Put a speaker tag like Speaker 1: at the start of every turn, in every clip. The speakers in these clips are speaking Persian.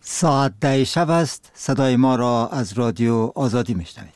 Speaker 1: ساعت 10 شب است. صدای ما را از رادیو آزادی میشنوید.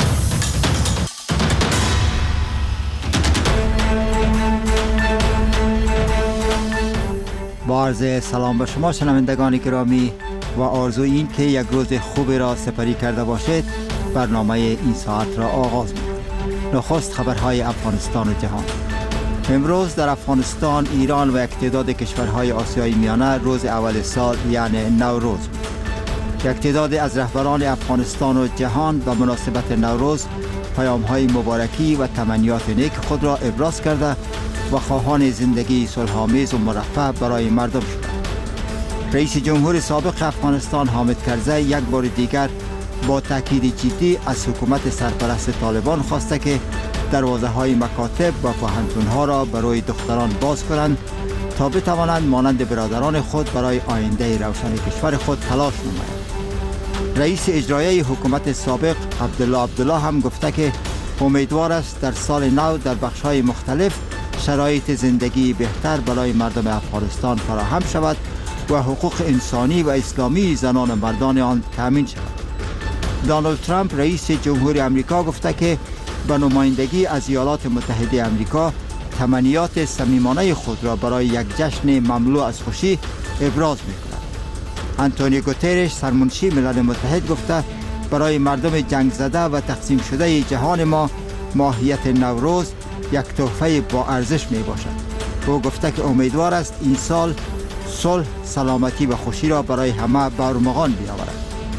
Speaker 1: با عرض سلام به شما شنوندگان گرامی و آرزوی این که یک روز خوبی را سپری کرده باشید، برنامه این ساعت را آغاز می‌کنیم. نخست خبرهای افغانستان و جهان. امروز در افغانستان، ایران و یک تعداد کشورهای آسیای میانه روز اول سال یعنی نوروز بود. یک تعداد از رهبران افغانستان و جهان به مناسبت نوروز پیام‌های مبارکی و تمنیات نیک خود را ابراز کرده و خواهان زندگی صلح‌آمیز و مرفه برای مردم شدند. رئیس جمهور سابق افغانستان حامد کرزی یک بار دیگر با تاکید جدی از حکومت سرپرست طالبان خواسته که دروازه‌های مکاتب و پوهنتون‌ها را برای دختران باز کنند تا بتوانند مانند برادران خود برای آینده روشن کشور خود تلاش نمایند. رئیس اجرایی حکومت سابق عبدالله هم گفته که امیدوار است در سال نو در بخش‌های مختلف شرایط زندگی بهتر برای مردم افغانستان فراهم شود و حقوق انسانی و اسلامی زنان و مردان آن تامین شود. دونالد ترامپ رئیس جمهوری آمریکا گفته که به نمایندگی از ایالات متحده آمریکا تمنیات صمیمانه خود را برای یک جشن مملو از خوشی ابراز می‌کند. آنتونیو گوترش سرمنشی ملل متحد گفته برای مردم جنگ زده و تقسیم شده جهان ما ماهیت نوروز یک تحفه با ارزش می باشد. او گفته که امیدوار است این سال صلح، سلامتی و خوشی را برای همه به ارمغان بیاورد.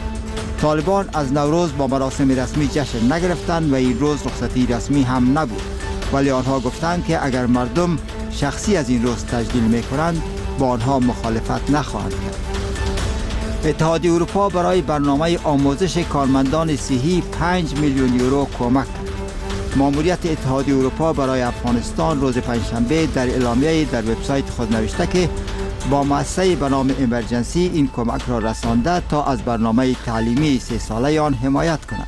Speaker 1: طالبان از نوروز با مراسم رسمی جشن نگرفتند و این روز رخصتی رسمی هم نبود، ولی آنها گفتند که اگر مردم شخصی از این روز تجلیل می کنند با آنها مخالفت نخواهند کرد. اتحادیه اروپا برای برنامه آموزش کارمندان صحی 5 میلیون یورو کمک کرد. ماموریت اتحادیه اروپا برای افغانستان روز پنجشنبه در اعلامیه در وبسایت خود نوشته که با مؤسسه به نام امرجنسی این کمک را رسانده تا از برنامه تعلیمی 3 ساله آن حمایت کند.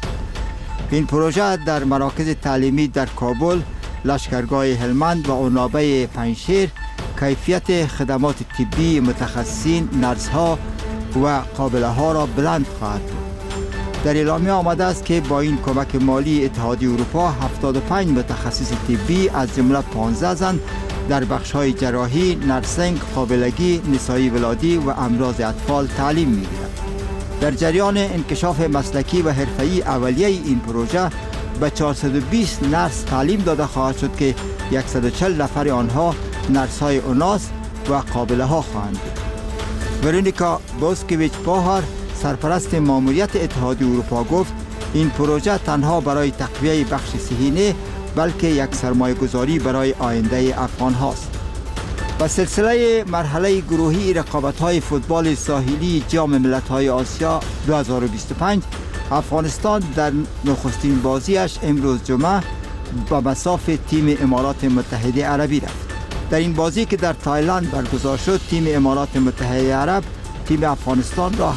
Speaker 1: این پروژه در مراکز تعلیمی در کابل، لشکرگاه هلمند و عنابه پنجشیر کیفیت خدمات طبی متخصصین، نرس‌ها و قابله ها را بلند خواهد بود. در اعلامیه آمده است که با این کمک مالی اتحادیه اروپا 75 متخصص طبی از جمله 15 زن در بخش‌های جراحی، نرسینگ، قابلگی، نسایی ولادی و امراض اطفال تعلیم می‌گیرند. در جریان انکشاف مسلکی و حرفه‌ای اولیه این پروژه به 420 نرس تعلیم داده خواهد شد که 140 نفر آنها نرس‌های اوناس و قابله‌ها خواهند بود. ورونیکا بوسکویچ پاهر سرپرست ماموریت اتحادیه اروپا گفت این پروژه تنها برای تقویه بخش صحی نه، بلکه یک سرمایه گذاری برای آینده افغان هاست. و سلسله مرحله گروهی رقابت‌های فوتبال ساحلی جام ملت‌های آسیا 2025 افغانستان در نخستین بازیش امروز جمعه با مصاف تیم امارات متحده عربی رفت. در این بازی که در تایلند برگزار شد، تیم امارات متحده عرب تیم افغانستان را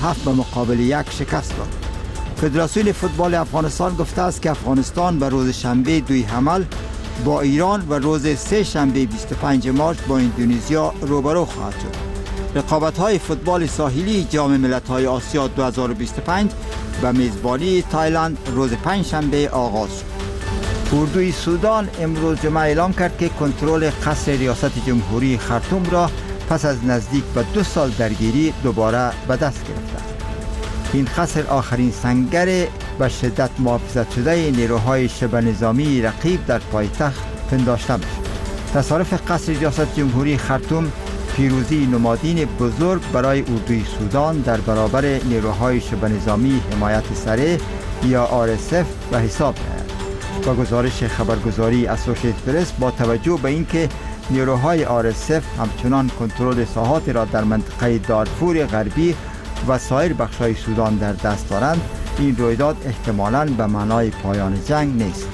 Speaker 1: 7-1 شکست داد. فدراسیون فوتبال افغانستان گفته است که افغانستان به روز شنبه 2 حمل با ایران و روز 3 شنبه 25 مارس با اندونزیا روبرو خواهد شد. رقابت‌های فوتبال ساحلی جام ملت‌های آسیا 2025 به میزبانی تایلند روز 5 شنبه آغاز شد. اردوی سودان امروز جمعه اعلام کرد که کنترل قصر ریاست جمهوری خرطوم را پس از نزدیک به 2 سال درگیری دوباره به دست گرفته است. این قصر آخرین سنگر به شدت محافظت شده نیروهای شبه نظامی رقیب در پایتخت پنداشته می‌شد. تصارف قصر ریاست جمهوری خرطوم پیروزی نمادین بزرگ برای اردوی سودان در برابر نیروهای شبه نظامی حمایت سریع یا RSF به حساب می‌آید. با گزارش خبرگزاری اسوسییتد پرس با توجه به اینکه نیروهای RSF همچنان کنترل ساحات را در منطقه دارفور غربی و سایر بخش‌های سودان در دست دارند، این رویداد احتمالاً به معنای پایان جنگ نیست.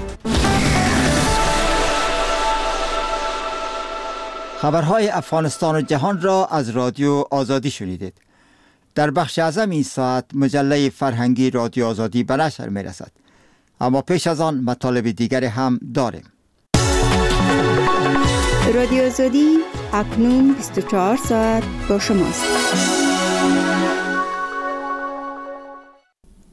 Speaker 1: خبرهای افغانستان و جهان را از رادیو آزادی شنیدید. در بخش اعظم این ساعت مجله فرهنگی رادیو آزادی به نشر می‌رسد. اما پیش از آن مطالب دیگر هم داریم.
Speaker 2: رادیو آزادی اکنون 24 ساعت با شماست.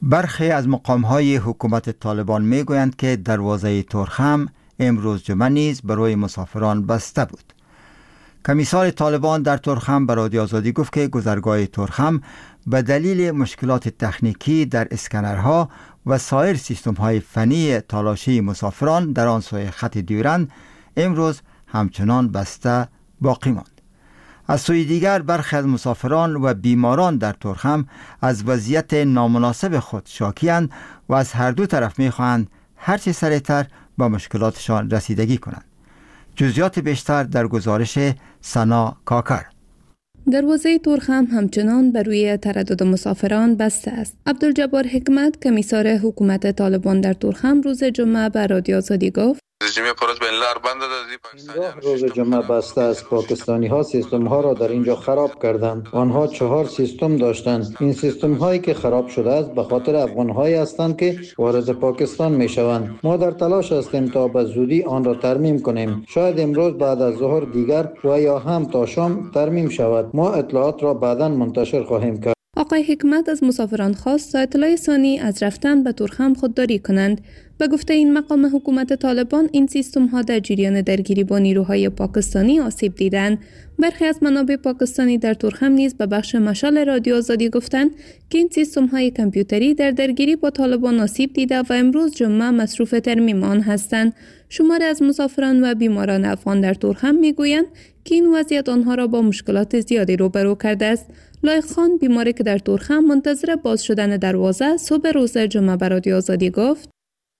Speaker 1: برخی از مقام‌های حکومت طالبان می‌گویند که دروازه ترخم امروز جمعه نیز برای مسافران بسته بود. کمیسار طالبان در ترخم به رادیو آزادی گفت که گذرگاه ترخم به دلیل مشکلات تکنیکی در اسکنرها و سایر سیستم‌های فنی تالاشی مسافران در آن سوی خط دیورند امروز همچنان بسته باقی ماند. از سوی دیگر برخی از مسافران و بیماران در ترخم از وضعیت نامناسب خود شاکی‌اند و از هر دو طرف می‌خواهند هرچه سریعتر با مشکلاتشان رسیدگی کنند. جزئیات بیشتر در گزارش سنا کاکر.
Speaker 2: دروازه ترخم همچنان بر روی تردد مسافران بسته است. عبدالجبار حکمت کمیسار حکومت طالبان در ترخم روز جمعه به رادیو آزادی گفت
Speaker 3: روز جمعه بسته است. پاکستانی ها سیستم ها را در اینجا خراب کردند. آنها 4 سیستم داشتند. این سیستم هایی که خراب شده است به خاطر افغان هایی هستند که وارد پاکستان می شوند. ما در تلاش هستیم تا به زودی آن را ترمیم کنیم. شاید امروز بعد از ظهر دیگر و یا هم تا شام ترمیم شود. ما اطلاعات را بعداً منتشر خواهیم کرد.
Speaker 2: آقای حکمت از مسافران خواست تا اطلاع ثانی از رفتن به ترخم خودداری کنند. به گفته این مقام حکومت طالبان این سیستم ها در جریان درگیری با نیروهای پاکستانی آسیب دیدند. برخی از منابع پاکستانی در ترخم نیز به بخش مشال رادیو آزادی گفتند که این سیستم های کامپیوتری در درگیری با طالبان آسیب دیده و امروز جمعه مصروف ترمیم آن هستند. شماری از مسافران و بیماران افغان در ترخم میگویند که این وضعیت آنها را با مشکلات زیادی روبرو کرده است. لایق خان بیماری که در ترخم منتظر باز شدن دروازه صبح روز جمعه به رادیو آزادی گفت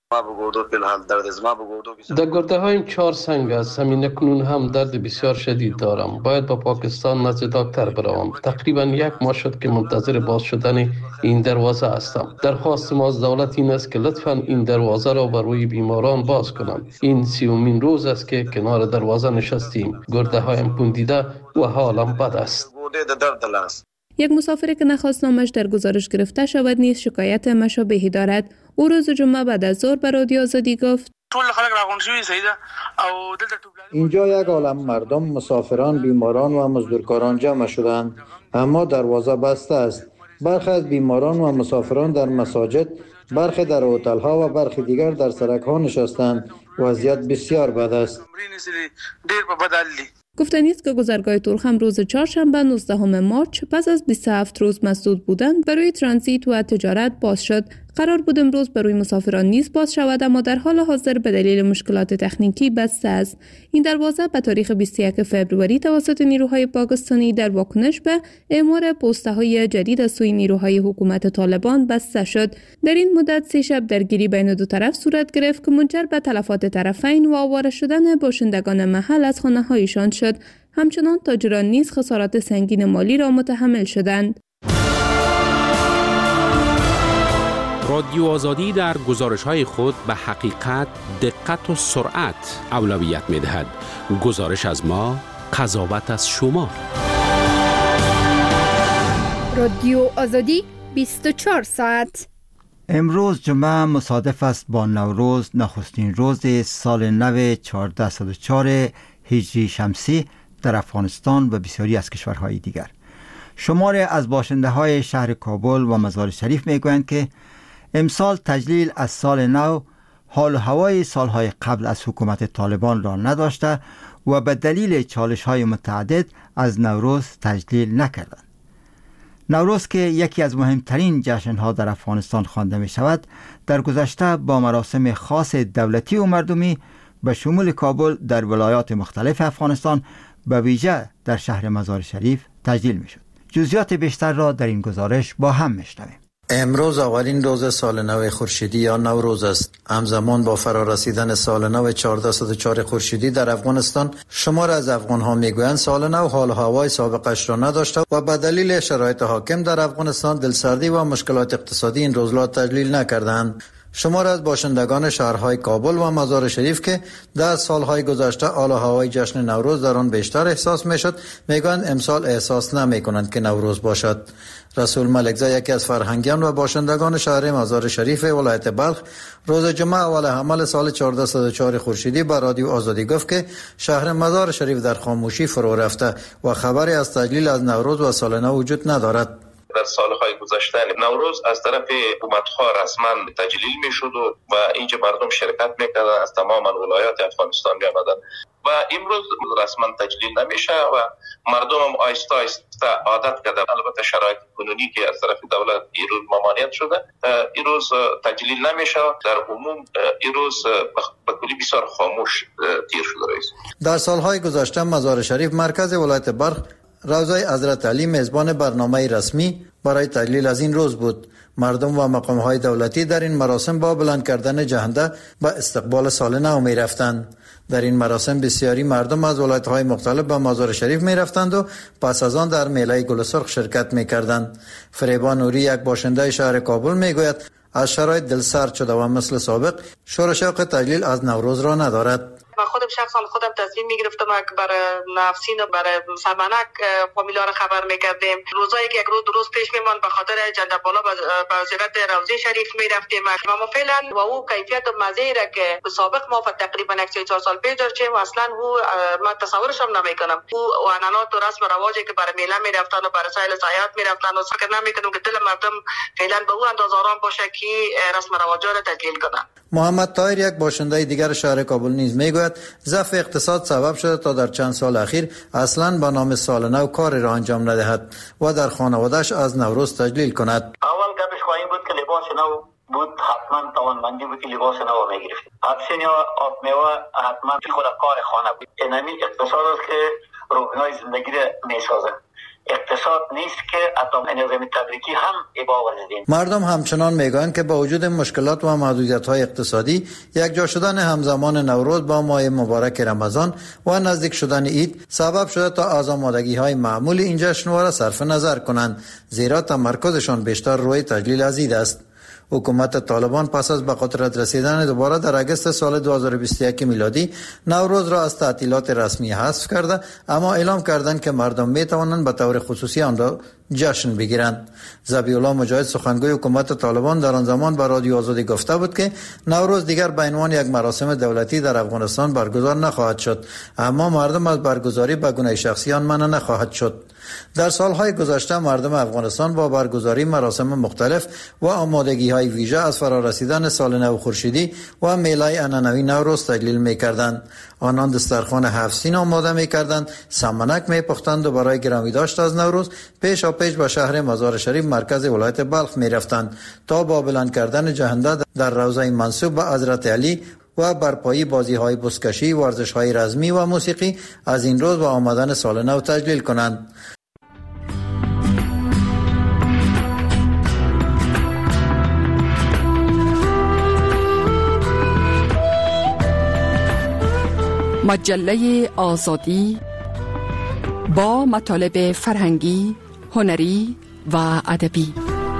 Speaker 4: در گرده هایم 4 سنگ است. همین اکنون هم درد بسیار شدید دارم. باید با پاکستان نزد دکتر بروم. تقریبا 1 ماه شد که منتظر باز شدن این دروازه هستم. درخواست ما از دولت این است که لطفاً این دروازه را بر روی بیماران باز کنند. این 30مین روز است که کنار دروازه نشستیم. گرده هایم پوندیده و حالم بد است.
Speaker 2: یک مسافر که نخواست نامش در گزارش گرفته شود نیز شکایت مشابهی دارد. او روز جمعه بعد از ظهر به رادیو آزادی گفت
Speaker 3: اینجا یک عالم مردم، مسافران، بیماران و مزدورکاران جمع شدند، اما دروازه بسته است. برخی از بیماران و مسافران در مساجد، برخی در هتل ها و برخی دیگر در سرک ها نشستند. وضعیت بسیار بد است.
Speaker 2: گفتنی است که گذرگاه ترخم روز چهارشنبه 19 مارچ پس از 27 روز مسدود بودن برای ترانزیت و تجارت باز شد. قرار بود امروز برای مسافران نیز باز شود، اما در حال حاضر به دلیل مشکلات تکنیکی بسته است. این دروازه به تاریخ 21 فوریه توسط نیروهای پاکستانی در واکنش به اعمار پست‌های جدید از سوی نیروهای حکومت طالبان بسته شد. در این مدت 3 شب درگیری بین دو طرف صورت گرفت که منجر به تلفات طرفین و آواره شدن باشندگان محل از خانه‌هایشان شد. همچنان تاجران نیز خسارات سنگین مالی را متحمل شدند.
Speaker 5: رادیو آزادی در گزارش‌های خود به حقیقت، دقت و سرعت اولویت می‌دهد. گزارش از ما، قضاوت از شما.
Speaker 6: رادیو آزادی 24 ساعت.
Speaker 1: امروز جمعه مصادف است با نوروز، نخستین روز سال نو 1404 هجری شمسی در افغانستان و بسیاری از کشورهای دیگر. شماری از باشنده‌های شهر کابل و مزار شریف می‌گویند که امسال تجلیل از سال نو حال و هوای سالهای قبل از حکومت طالبان را نداشته و به دلیل چالش‌های متعدد از نوروز تجلیل نکردند. نوروز که یکی از مهمترین جشن‌ها در افغانستان خوانده می‌شود، در گذشته با مراسم خاص دولتی و مردمی به شمول کابل در ولایات مختلف افغانستان، به ویژه در شهر مزار شریف تجلیل می‌شد. جزئیات بیشتر را در این گزارش با هم می‌شنویم.
Speaker 3: امروز اولین روز سال نو خورشیدی یا نوروز است. همزمان با فرارسیدن سال نو 1404 خورشیدی در افغانستان، شمار از افغان‌ها میگویند سال نو حال و هوای سابقش را نداشته و به دلیل شرایط حاکم در افغانستان دلسردی و مشکلات اقتصادی این روز را تجلیل نکردند. شمار از باشندگان شهرهای کابل و مزار شریف که در سالهای گذشته حال و هوای جشن نوروز در آن بیشتر احساس میشد، میگویند امسال احساس نمیکنند که نوروز باشد. رسول ملکزی، یکی از فرهنگیان و باشندگان شهر مزار شریف ولایت بلخ، روز جمعه اول حمل سال 1404 خورشیدی به رادیو آزادی گفت که شهر مزار شریف در خاموشی فرو رفته و خبری از تجلیل از نوروز و سال نو وجود ندارد.
Speaker 7: در سالهای گذشته نوروز از طرف حکومت‌ها رسما تجلیل می‌شد و اینجا مردم شرکت می‌کردند، از تمام ولایات افغانستان می‌آمدند و امروز رسما تجلیل نمیشه و مردم هم آیسته آیسته عادت کرده. البته شرایط کنونی که از طرف دولت این روز ممانعت شده، این روز تجلیل نمیشه. در عموم این روز به کلی بسیار خاموش تیر شده. رئیس
Speaker 3: در سالهای گذشته مزار شریف مرکز ولایت بلخ روضه حضرت علی میزبان برنامه رسمی برای تجلیل از این روز بود. مردم و مقام‌های دولتی در این مراسم با بلند کردن جهنده به استقبال سال نو می رفتند. در این مراسم بسیاری مردم از ولایت‌های مختلف به مزار شریف می رفتند و پس از آن در میله گل سرخ شرکت می کردند. فریبا نوری، یک باشنده شهر کابل، می گوید از شرایط دلسرد شده و مثل سابق شور و شوق تجلیل از نوروز را ندارد.
Speaker 8: من خودم شخصا تصمیم میگرفتم که برای نفسین و برای سمنک فامیلا را خبر میکردیم. روزایی که یک روز پیش میمان به خاطر جنده بالا به زیارت روضه شریف میرفتیم و فعلا و او کیفیت و مزه را که به سابق ما تقریبا 4 سال پیش داشتیم اصلا من تصورش هم نمیکنم. او عنعنات و رسم و رواجی که برای میله میرفتن و برای سایل سیاحت میرفتن و فکر نمیکنم که دل مردم فعلا به او اندازه آرام باشه که رسم و رواج را تجلیل کنن.
Speaker 3: محمد طاهر، یک باشنده دیگر شهر کابل، نیز میگوید ضعف اقتصاد سبب شده تا در چند سال اخیر اصلا به نام سال نو کاری را انجام ندهد و در خانواده‌اش از نوروز تجلیل کند.
Speaker 9: اول گپش خواهیم بود که لباس نو بود، حتما توانمندی بود که لباس نو میگرفتیم. حدسین یا آب میوه حتما خود کار خانه بود. اینمی اقتصاد است که روحنای زندگی را میسازه. اقتصاد نیست که حتی نظام تبریکی هم اباوزدین.
Speaker 3: مردم همچنان میگویند که با وجود مشکلات و محدودیت‌های اقتصادی، یک جا شدن همزمان نوروز با ماه مبارک رمضان و نزدیک شدن عید سبب شده تا از آمادگی‌های معمول این جشنواره را صرف نظر کنند، زیرا تمرکزشان بیشتر روی تجلیل از عید است. حکومت طالبان پس از به قدرت رسیدن دوباره در اگست سال 2021 میلادی نوروز را از تعطیلات رسمی حذف کرده، اما اعلام کردند که مردم می توانند به طور خصوصی آن را جشن بگیرند. ذبیح الله مجاهد، سخنگوی حکومت طالبان، در آن زمان به رادیو آزادی گفته بود که نوروز دیگر به عنوان یک مراسم دولتی در افغانستان برگزار نخواهد شد، اما مردم از برگزاری به گونه شخصی آن منع نخواهد شد. در سالهای گذشته مردم افغانستان با برگزاری مراسم مختلف و آمادگی‌های ویژه از فرارسیدن سال نو خورشیدی و میله عنعنوی نوروز تجلیل می‌کردند. آنان دسترخوان 7 سین آماده می‌کردند، سمنک می‌پختند و برای گرامی داشت از نوروز پیشا پیش به شهر مزار شریف مرکز ولایت بلخ می‌رفتند تا با بلند کردن جهنده در روضه منسوب به حضرت علی و برپایی بازی‌های بزکشی، ورزش‌های رزمی و موسیقی از این روز و آمدن سال نو تجلیل کنند.
Speaker 10: مجله آزادی با مطالب فرهنگی، هنری و ادبی.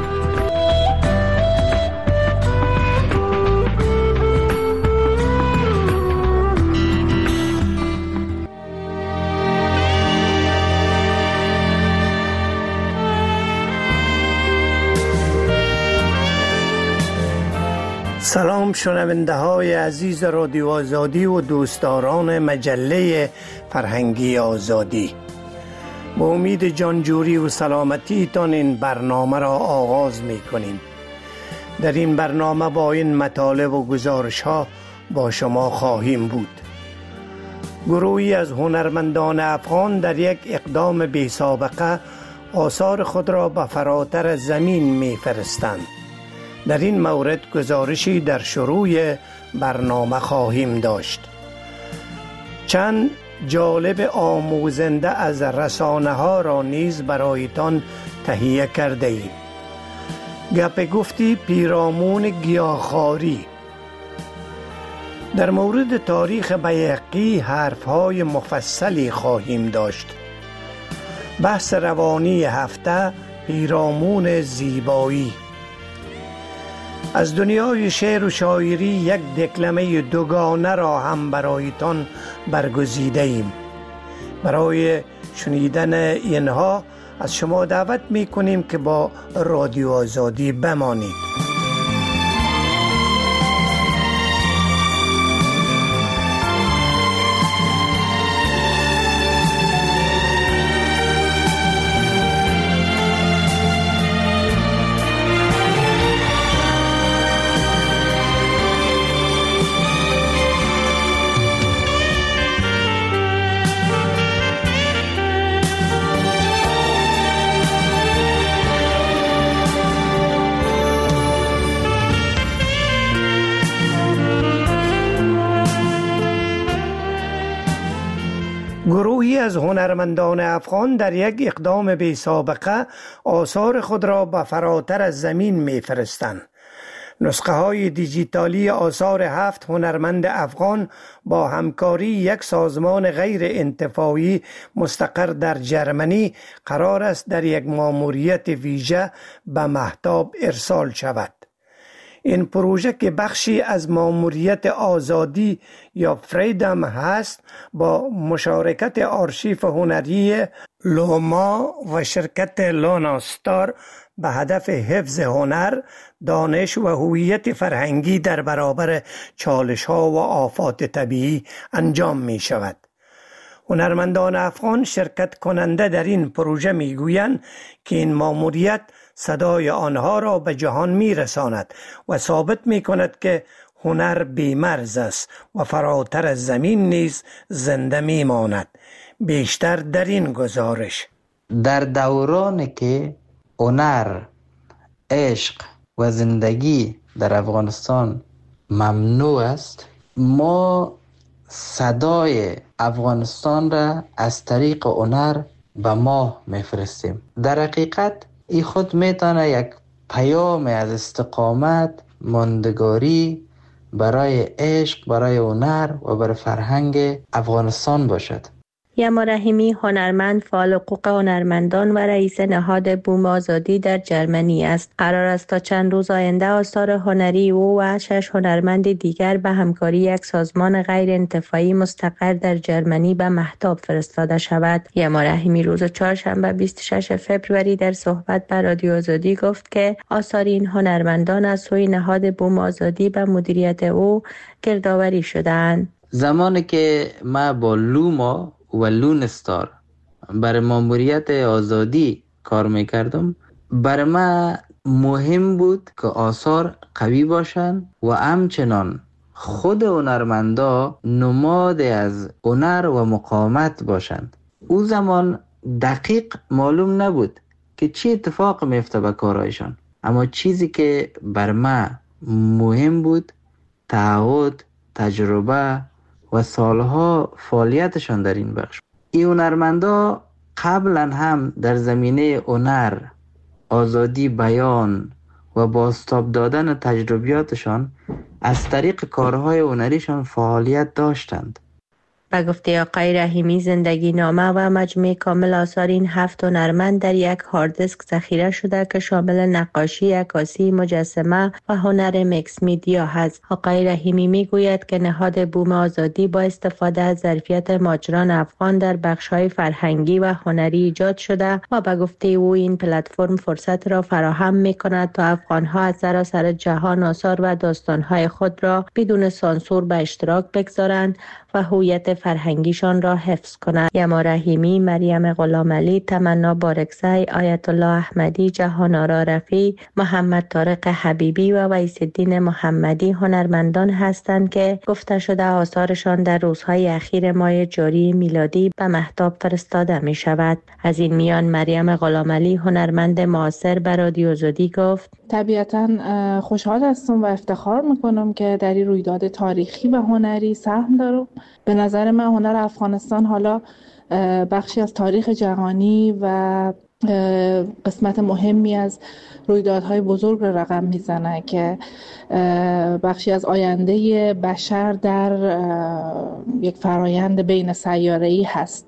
Speaker 11: سلام شنونده های عزیز رادیو آزادی و دوستداران مجله فرهنگی آزادی، با امید جانجوری و سلامتی تان این برنامه را آغاز می کنیم. در این برنامه با این مطالب و گزارش ها با شما خواهیم بود. گروهی از هنرمندان افغان در یک اقدام بی سابقه آثار خود را به فراتر زمین می فرستند. در این مورد گزارشی در شروع برنامه خواهیم داشت. چند جالب آموزنده از رسانه ها را نیز برایتان تهیه کرده ایم. گپ گفتی پیرامون گیاهخواری. در مورد تاریخ بیهقی حرف های مفصلی خواهیم داشت. بحث روانی هفته پیرامون زیبایی. از دنیای شعر و شاعری یک دکلمه دوگانه را هم برایتان برگزیده ایم. برای شنیدن اینها از شما دعوت می کنیم که با رادیو آزادی بمانید. از هنرمندان افغان در یک اقدام بی سابقه آثار خود را به فراتر از زمین می‌فرستند. نسخه های دیجیتالی آثار 7 هنرمند افغان با همکاری یک سازمان غیر انتفاعی مستقر در جرمنی قرار است در یک ماموریت ویژه به مهتاب ارسال شود. این پروژه که بخشی از ماموریت آزادی یا فریدم هست، با مشارکت آرشیف هنری لوما و شرکت لوناستار به هدف حفظ هنر، دانش و هویت فرهنگی در برابر چالش‌ها و آفات طبیعی انجام می شود. هنرمندان افغان شرکت کننده در این پروژه می گویند که این ماموریت صدای آنها را به جهان می رساند و ثابت می کند که هنر بی‌مرز است و فراتر از زمین نیز زنده می ماند. بیشتر در این گزارش.
Speaker 12: در دورانی که هنر، عشق و زندگی در افغانستان ممنوع است، ما صدای افغانستان را از طریق هنر به ماه میفرستیم. در حقیقت این خود میتونه یک پیام از استقامت، ماندگاری برای عشق، برای هنر و برای فرهنگ افغانستان باشد.
Speaker 13: یما رحیمی هنرمند، فعال حقوق هنرمندان و رئیس نهاد بوم آزادی در جرمنی است. قرار است تا چند روز آینده آثار هنری او و 6 هنرمند دیگر به همکاری یک سازمان غیر انتفاعی مستقر در جرمنی به مهتاب فرستاده شود. یما رحیمی روز چهارشنبه 26 فوریه در صحبت با رادیو آزادی گفت که آثار این هنرمندان از سوی نهاد بوم آزادی به مدیریت او گردآوری شدند.
Speaker 12: زمانی که ما با لوما و لونستار برای ماموریت آزادی کار میکردم، برای ما مهم بود که آثار قوی باشن و همچنان خود هنرمندا نماد از هنر و مقاومت باشند. او زمان دقیق معلوم نبود که چی اتفاق میفته به کارایشان، اما چیزی که بر ما مهم بود تعهد، تجربه و سالها فعالیتشان در این بخش. این هنرمندا قبلا هم در زمینه هنر، آزادی بیان و بازتاب دادن تجربیاتشان از طریق کارهای هنریشان فعالیت داشتند.
Speaker 13: به گفته آقای رحیمی، زندگی نامه و مجموعه کامل آثار این 7 هنرمند در یک هارد دیسک ذخیره شده که شامل نقاشی، عکاسی، مجسمه و هنر میکس میدیا هست. آقای رحیمی میگوید که نهاد بوم آزادی با استفاده از ظرفیت ماجران افغان در بخش‌های فرهنگی و هنری ایجاد شده و به گفته او این پلتفرم فرصت را فراهم می‌کند تا افغان‌ها از سراسر جهان آثار و داستان‌های خود را بدون سانسور به اشتراک بگذارند و هویت فرهنگیشان را حفظ کنند. یما رحیمی، مریم غلامعلی، تمنا بارکزی، آیت الله احمدی، جهان‌آرا رفیع، محمد طارق حبیبی و ویس الدین محمدی هنرمندان هستند که گفته شده آثارشان در روزهای اخیر ماه جاری میلادی به مهتاب فرستاده می شود. از این میان مریم غلامعلی هنرمند معاصر به رادیو آزادی گفت:
Speaker 14: طبیعتاً خوشحال هستم و افتخار میکنم که در این رویداد تاریخی و هنری سهم دارم. به نظر من هنر افغانستان حالا بخشی از تاریخ جهانی و قسمت مهمی از رویدادهای بزرگ را رقم میزنه که بخشی از آینده بشر در یک فرایند بین سیاره‌ای هست.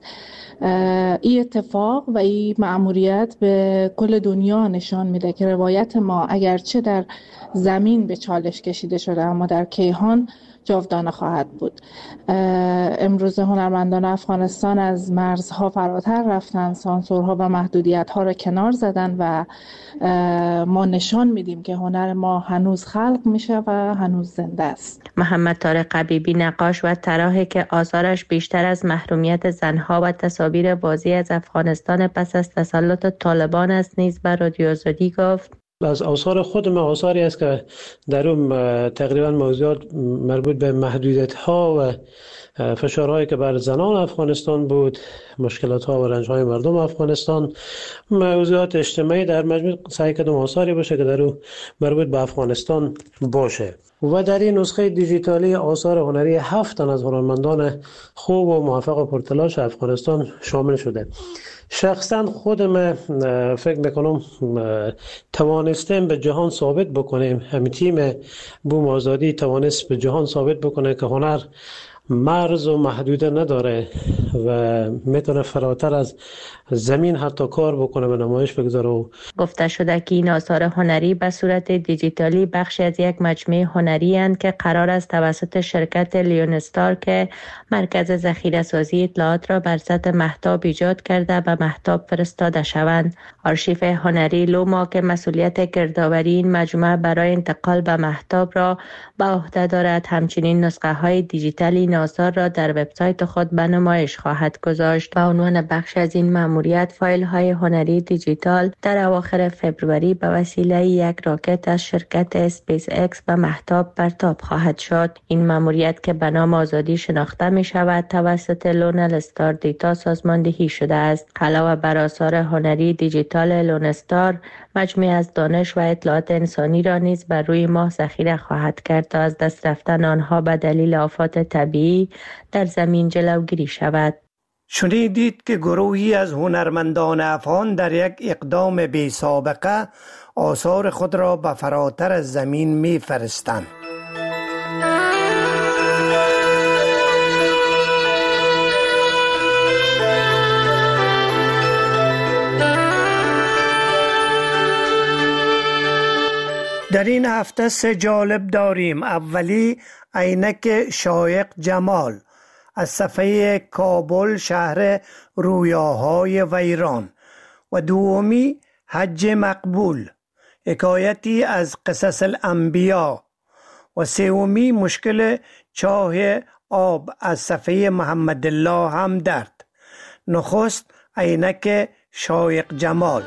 Speaker 14: این اتفاق و این مأموریت به کل دنیا نشان میده که روایت ما اگرچه در زمین به چالش کشیده شده اما در کیهان جاودانه خواهد بود. امروز هنرمندان افغانستان از مرزها فراتر رفتن، سانسورها و محدودیت‌ها را کنار زدن و ما نشان میدیم که هنر ما هنوز خلق میشه و هنوز زنده است.
Speaker 13: محمد طارق حبیبی، نقاش و طراحی که آثارش بیشتر از محرومیت زنها و تصاویر بازی از افغانستان پس از تسلط طالبان است، نیز به رادیو آزادی گفت:
Speaker 15: از آثار خودم آثاری است که در اون تقریبا موضوعات مربوط به محدودیت‌ها و فشارهایی که بر زنان افغانستان بود، مشکلات‌ها و رنج‌های مردم افغانستان، موضوعات اجتماعی در مجموع سعی کردم آثاری باشه که در اون مربوط به افغانستان باشه. و در این نسخه دیجیتالی آثار هنری 7 تن از هنرمندان خوب و موفق و پرتلاش افغانستان شامل شده. شخصا خودم فکر میکنم توانستیم به جهان ثابت بکنیم، همین تیم بوم آزادی توانست به جهان ثابت بکنه که هنر مرز و محدوده نداره و میتونه فراتر از زمین حتی کار بکنه و نمایش بگذاره.
Speaker 13: گفته شده که این آثار هنری به صورت دیجیتالی بخشی از یک مجموعه هنری اند که قرار است توسط شرکت لیونستار که مرکز ذخیره سازی اطلاعات را بر سطح مهتاب ایجاد کرده به مهتاب فرستاده شوند. آرشیف هنری لوما که مسئولیت گردآوری این مجموعه برای انتقال به مهتاب را به عهده دارد، همچنین نسخه های دیجیتال این آثار را در وبسایت خود به نمایش خواهد گذاشت. به عنوان بخش از این مأموریت فایل های هنری دیجیتال در اواخر فوریه به وسیله یک راکت از شرکت اسپیس اکس به مهتاب پرتاب خواهد شد. این مأموریت که به نام آزادی شناخته می شود توسط لونل استار دیتا سازماندهی شده است. علاوه بر آثار هنری دیجیتال، لونستار مجموعه از دانش و اطلاعات انسانی را نیز بر روی ماه ذخیره خواهد کرد تا از دست رفتن آنها به دلیل آفات طبیعی در زمین جلوگیری شود.
Speaker 11: شنیدید که گروهی از هنرمندان افغان در یک اقدام بی سابقه آثار خود را به فراتر از زمین می فرستند. در این هفته 3 جالب داریم. اولی عینک شایق جمال از صفحه کابل شهر رویاهای ویران و دومی حج مقبول حکایتی از قصص الانبیا و سومی مشکل چاه آب از صفحه محمد الله همدرد. نخست عینک شایق جمال.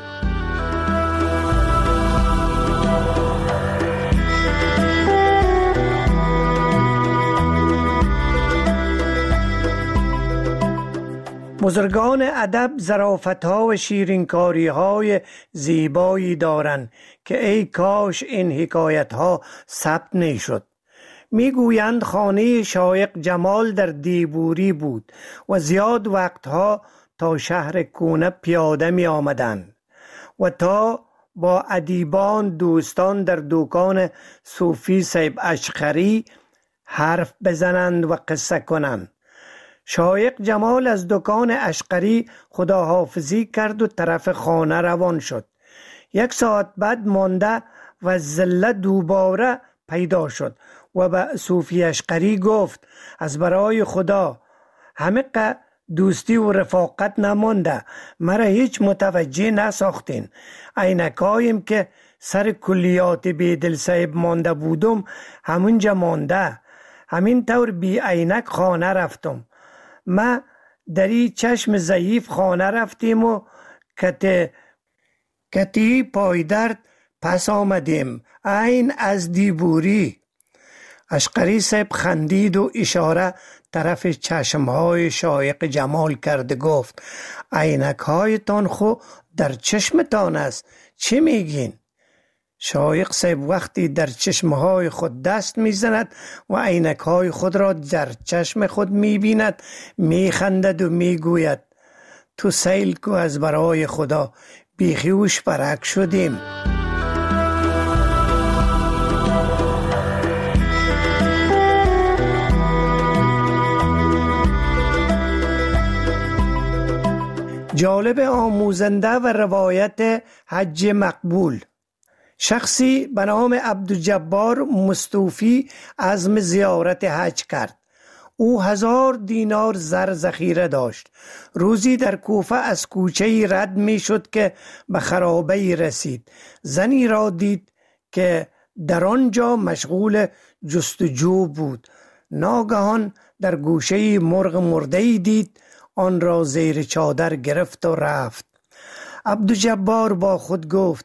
Speaker 11: بزرگان ادب ظرافت‌ها و شیرینکاری‌های زیبایی دارند که ای کاش این حکایت‌ها ثبت نشد. میگویند خانه شایق جمال در دیبوری بود و زیاد وقتها تا شهر کونه پیاده می آمدند و تا با ادیبان دوستان در دکان صوفی صاحب اشقری حرف بزنند و قصه کنند. شایق جمال از دکان اشقری خداحافظی کرد و طرف خانه روان شد. 1 ساعت بعد مانده و زله دوباره پیدا شد و به صوفی اشقری گفت از برای خدا همه دوستی و رفاقت نمانده، مرا هیچ متوجه نساختین. عینکایم که سر کلیات بیدل صاحب مانده بودم همونجا مانده، همین طور بی عینک خانه رفتم. ما در این چشم ضعیف خانه رفتیم و کتی پایدرد پس آمدیم. عین از دیبوری. اشقری صاحب خندید و اشاره طرف چشمهای شایق جمال کرد، گفت عینک هایتان خو در چشمتان است، چی میگین؟ شایق صاحب وقتی در چشمهای خود دست میزند و عینکهای خود را در چشم خود میبیند میخندد و میگوید تو سیل کو از برای خدا، بیخیوش برک شدیم. جالب، آموزنده و روایت حج مقبول. شخصی به نام عبدالجبار مستوفی عزم زیارت حج کرد. او 1000 دینار زر ذخیره داشت. روزی در کوفه از کوچه‌ای رد می شد که به خرابه‌ای رسید. زنی را دید که در آنجا مشغول جستجو بود. ناگهان در گوشه‌ای مرغ مرده‌ای دید، آن را زیر چادر گرفت و رفت. عبدالجبار با خود گفت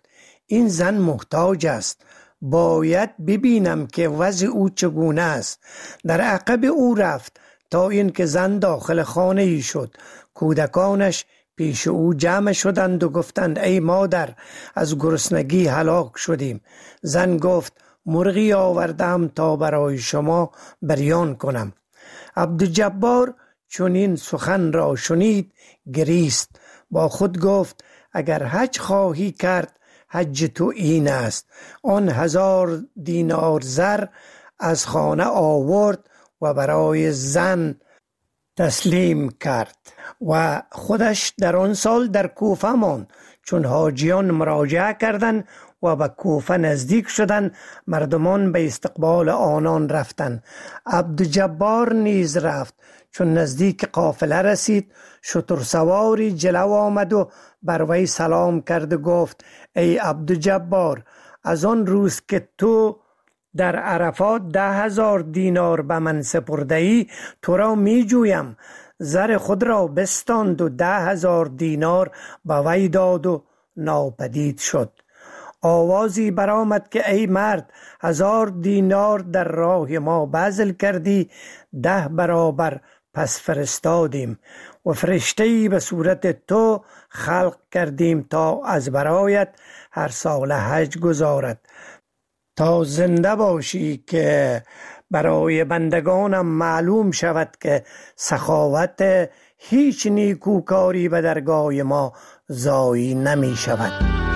Speaker 11: این زن محتاج است. باید ببینم که وضع او چگونه است. در عقب او رفت تا اینکه زن داخل خانه ای شد. کودکانش پیش او جمع شدند و گفتند ای مادر، از گرسنگی هلاک شدیم. زن گفت مرغی آوردم تا برای شما بریان کنم. عبدالجبار چون این سخن را شنید گریست. با خود گفت اگر حج خواهی کرد حج تو این است. آن 1000 دینار زر از خانه آورد و برای زن تسلیم کرد و خودش در آن سال در کوفه ماند. چون حاجیان مراجعه کردند و به کوفه نزدیک شدند، مردمان به استقبال آنان رفتند. عبدالجبار نیز رفت. چون نزدیک قافله رسید، شترسواری جلو آمد و بر وی سلام کرد و گفت ای عبدالجبار، از آن روز که تو در عرفات 10,000 دینار به من سپرده ای، تو را می جویم. زر خود را بستاند و 10,000 دینار به وی داد و ناپدید شد. آوازی برآمد که ای مرد، 1000 دینار در راه ما بذل کردی، 10 برابر پس فرستادیم و فرشته‌ای به صورت تو خلق کردیم تا از برایت هر سال حج گزارد، تا زنده باشی که برای بندگانم معلوم شود که سخاوت هیچ نیکوکاری به درگاه ما ضایع نمی شود.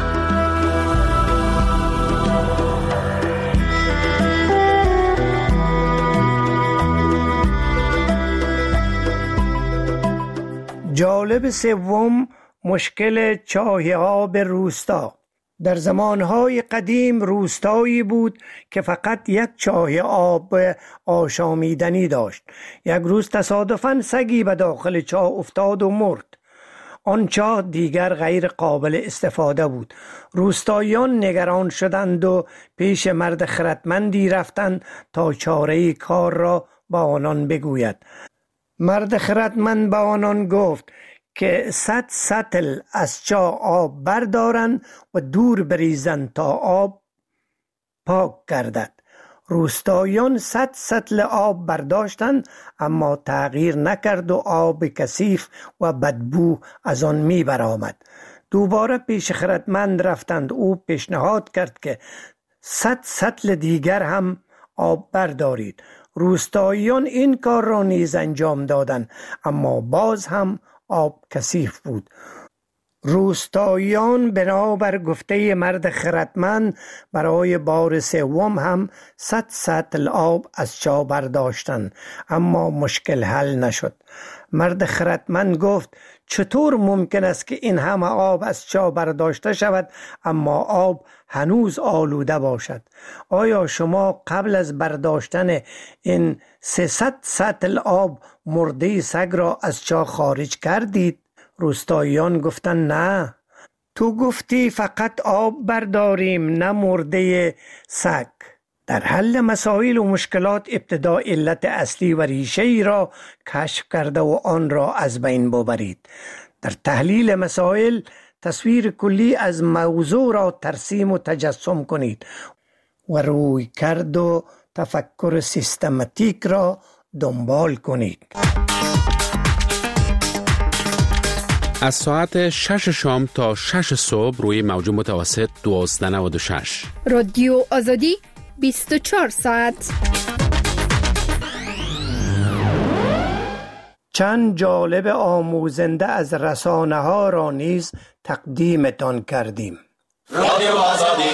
Speaker 11: جالب سوم، مشکل چاه آب روستا. در زمانهای قدیم روستایی بود که فقط یک چاه آب آشامیدنی داشت. یک روز تصادفاً سگی به داخل چاه افتاد و مرد. آن چاه دیگر غیر قابل استفاده بود. روستاییان نگران شدند و پیش مرد خردمندی رفتند تا چاره کار را با آنان بگوید. مرد خردمند با آنان گفت که 100 سطل از چاه آب بردارند و دور بریزند تا آب پاک گردد. روستاییان 100 سطل آب برداشتند، اما تغییر نکرد و آب کثیف و بدبو از آن می برآمد. دوباره پیش خردمند رفتند. او پیشنهاد کرد که 100 سطل دیگر هم آب بردارید. روستاییان این کار را نیز انجام دادند، اما باز هم آب کثیف بود. روستاییان بنابر گفته مرد خردمند برای بار سوم هم 100 سطل آب از چاه برداشتند، اما مشکل حل نشد. مرد خردمند گفت چطور ممکن است که این همه آب از چاه برداشته شود اما آب هنوز آلوده باشد؟ آیا شما قبل از برداشتن این 300 سطل آب مرده سگ را از چاه خارج کردید؟ روستاییان گفتند نه، تو گفتی فقط آب برداریم، نه مرده سگ. در حل مسائل و مشکلات ابتدا علت اصلی و ریشه ای را کشف کرده و آن را از بین ببرید. در تحلیل مسائل تصویر کلی از موضوع را ترسیم و تجسم کنید و روی کرد و تفکر سیستماتیک را دنبال کنید.
Speaker 5: از ساعت 6 شام تا 6 صبح روی موج متوسط 1296
Speaker 6: رادیو آزادی 24 ساعت.
Speaker 11: چند جالب آموزنده از رسانه ها را نیز تقدیمتان کردیم.
Speaker 16: رادیو آزادی.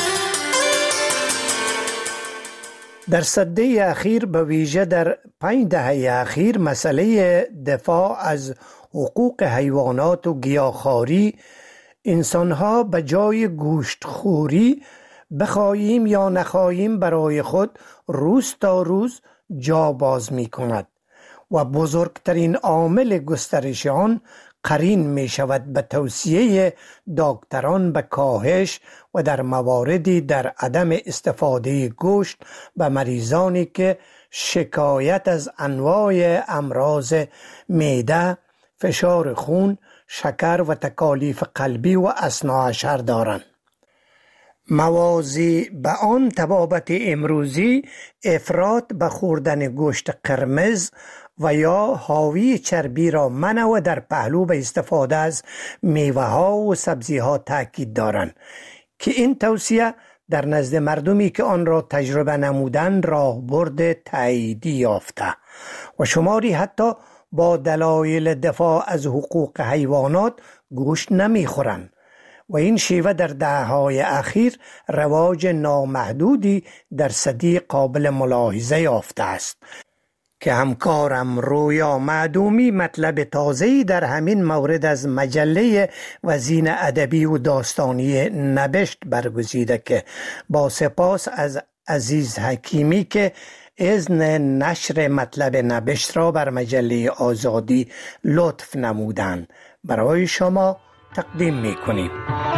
Speaker 11: در سده اخیر به ویژه در 5 دهه اخیر مسئله دفاع از حقوق حیوانات و گیاهخواری، انسانها به جای گوشتخوری بخواهیم یا نخواهیم برای خود روز تا روز جا باز می کند و بزرگترین عامل گسترش آن قرین می شود به توصیه دکتران به کاهش و در مواردی در عدم استفاده گوشت به مریضانی که شکایت از انواع امراض معده، فشار خون، شکر و تکالیف قلبی و اثناعشر دارند. موازی به آن طبابت امروزی افراط به خوردن گوشت قرمز و یا حاوی چربی را منع و در پهلو به استفاده از میوه ها و سبزی ها تاکید دارند که این توصیه در نزد مردمی که آن را تجربه نمودند راهبرد تاییدی یافته و شماری حتی با دلایل دفاع از حقوق حیوانات گوشت نمیخورند و این شیوه در دهه‌های اخیر رواج نامحدودی در صدی قابل ملاحظه یافته است که همکارم رویا معدومی مطلب تازه‌ای در همین مورد از مجله وزین ادبی و داستانی نبشت برگزیده که با سپاس از عزیز حکیمی که اذن نشر مطلب نبشت را بر مجله آزادی لطف نمودند برای شما تقدیم می‌کنیم.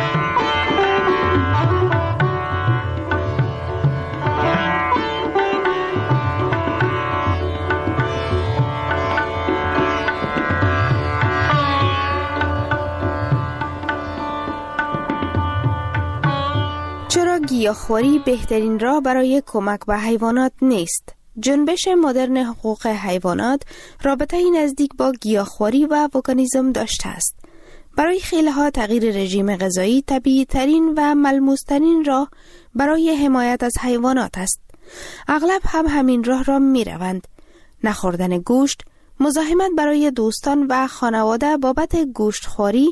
Speaker 17: چرا گیاهخواری بهترین راه برای کمک به حیوانات نیست؟ جنبش مدرن حقوق حیوانات رابطه‌ای نزدیک با گیاهخواری و وگانیسم داشته است. برای خیلی‌ها تغییر رژیم غذایی طبیعی‌ترین و ملموس‌ترین راه برای حمایت از حیوانات است. اغلب هم همین راه را می‌روند. نخوردن گوشت، مزاحمت برای دوستان و خانواده بابت گوشتخواری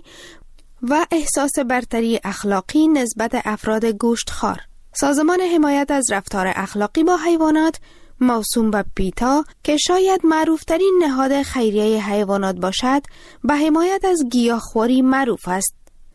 Speaker 17: و احساس برتری اخلاقی نسبت افراد گوشتخوار. سازمان حمایت از رفتار اخلاقی با حیوانات موسوم به پیتا که شاید معروفترین نهاد خیریه حیوانات باشد به حمایت از گیاهخواری معروف است.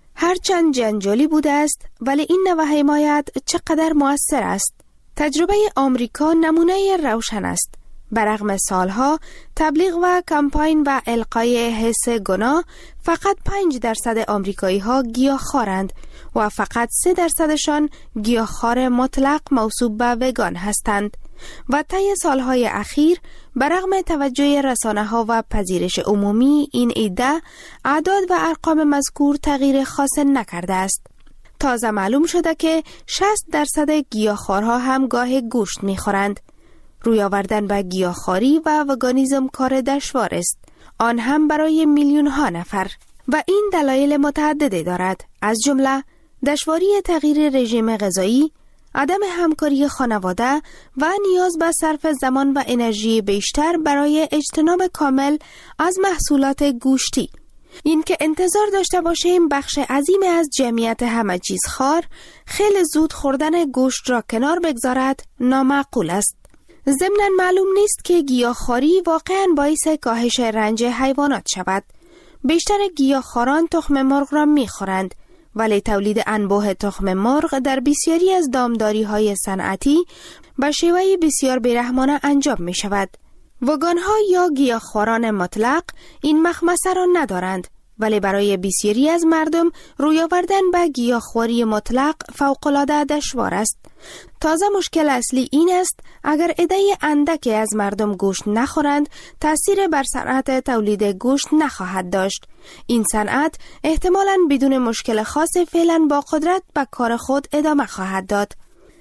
Speaker 17: هرچند جنجالی بوده است ولی این نوع حمایت چقدر مؤثر است. تجربه آمریکا نمونه روشن است. برغم سالها تبلیغ و کمپاین و القای حس گناه فقط 5% آمریکایی ها گیاهخوارند و فقط 3%شان گیاهخوار مطلق موسوم به وگان هستند و طی سالهای اخیر برغم توجه رسانه‌ها و پذیرش عمومی این ایده اعداد و ارقام مذکور تغییر خاص نکرده است. تازه معلوم شده که 60% گیاهخوارها هم گاه گوشت می‌خورند. روی آوردن به گیاهخواری و وگانیسم کار دشوار است، آن هم برای میلیون ها نفر و این دلایل متعددی دارد، از جمله دشواری تغییر رژیم غذایی، عدم همکاری خانواده و نیاز به صرف زمان و انرژی بیشتر برای اجتناب کامل از محصولات گوشتی. این که انتظار داشته باشیم بخش عظیمی از جمعیت همه چیز خوار خیلی زود خوردن گوشت را کنار بگذارد نامعقول است. ضمناً معلوم نیست که گیاهخواری واقعاً باعث کاهش رنج حیوانات شود. بیشتر گیاهخواران تخم مرغ را می‌خورند، ولی تولید انبوه تخم مرغ در بسیاری از دامداری‌های صنعتی به شیوه بسیار بیرحمانه انجام می‌شود. وگان‌ها یا گیاهخواران مطلق این مخمسه را ندارند، ولی برای بسیاری از مردم روی آوردن به گیاهخواری مطلق فوق‌العاده دشوار است. تازه مشکل اصلی این است اگر عده اندکی از مردم گوشت نخورند تأثیر بر صنعت تولید گوشت نخواهد داشت. این صنعت احتمالاً بدون مشکل خاص فعلاً با قدرت به کار خود ادامه خواهد داد.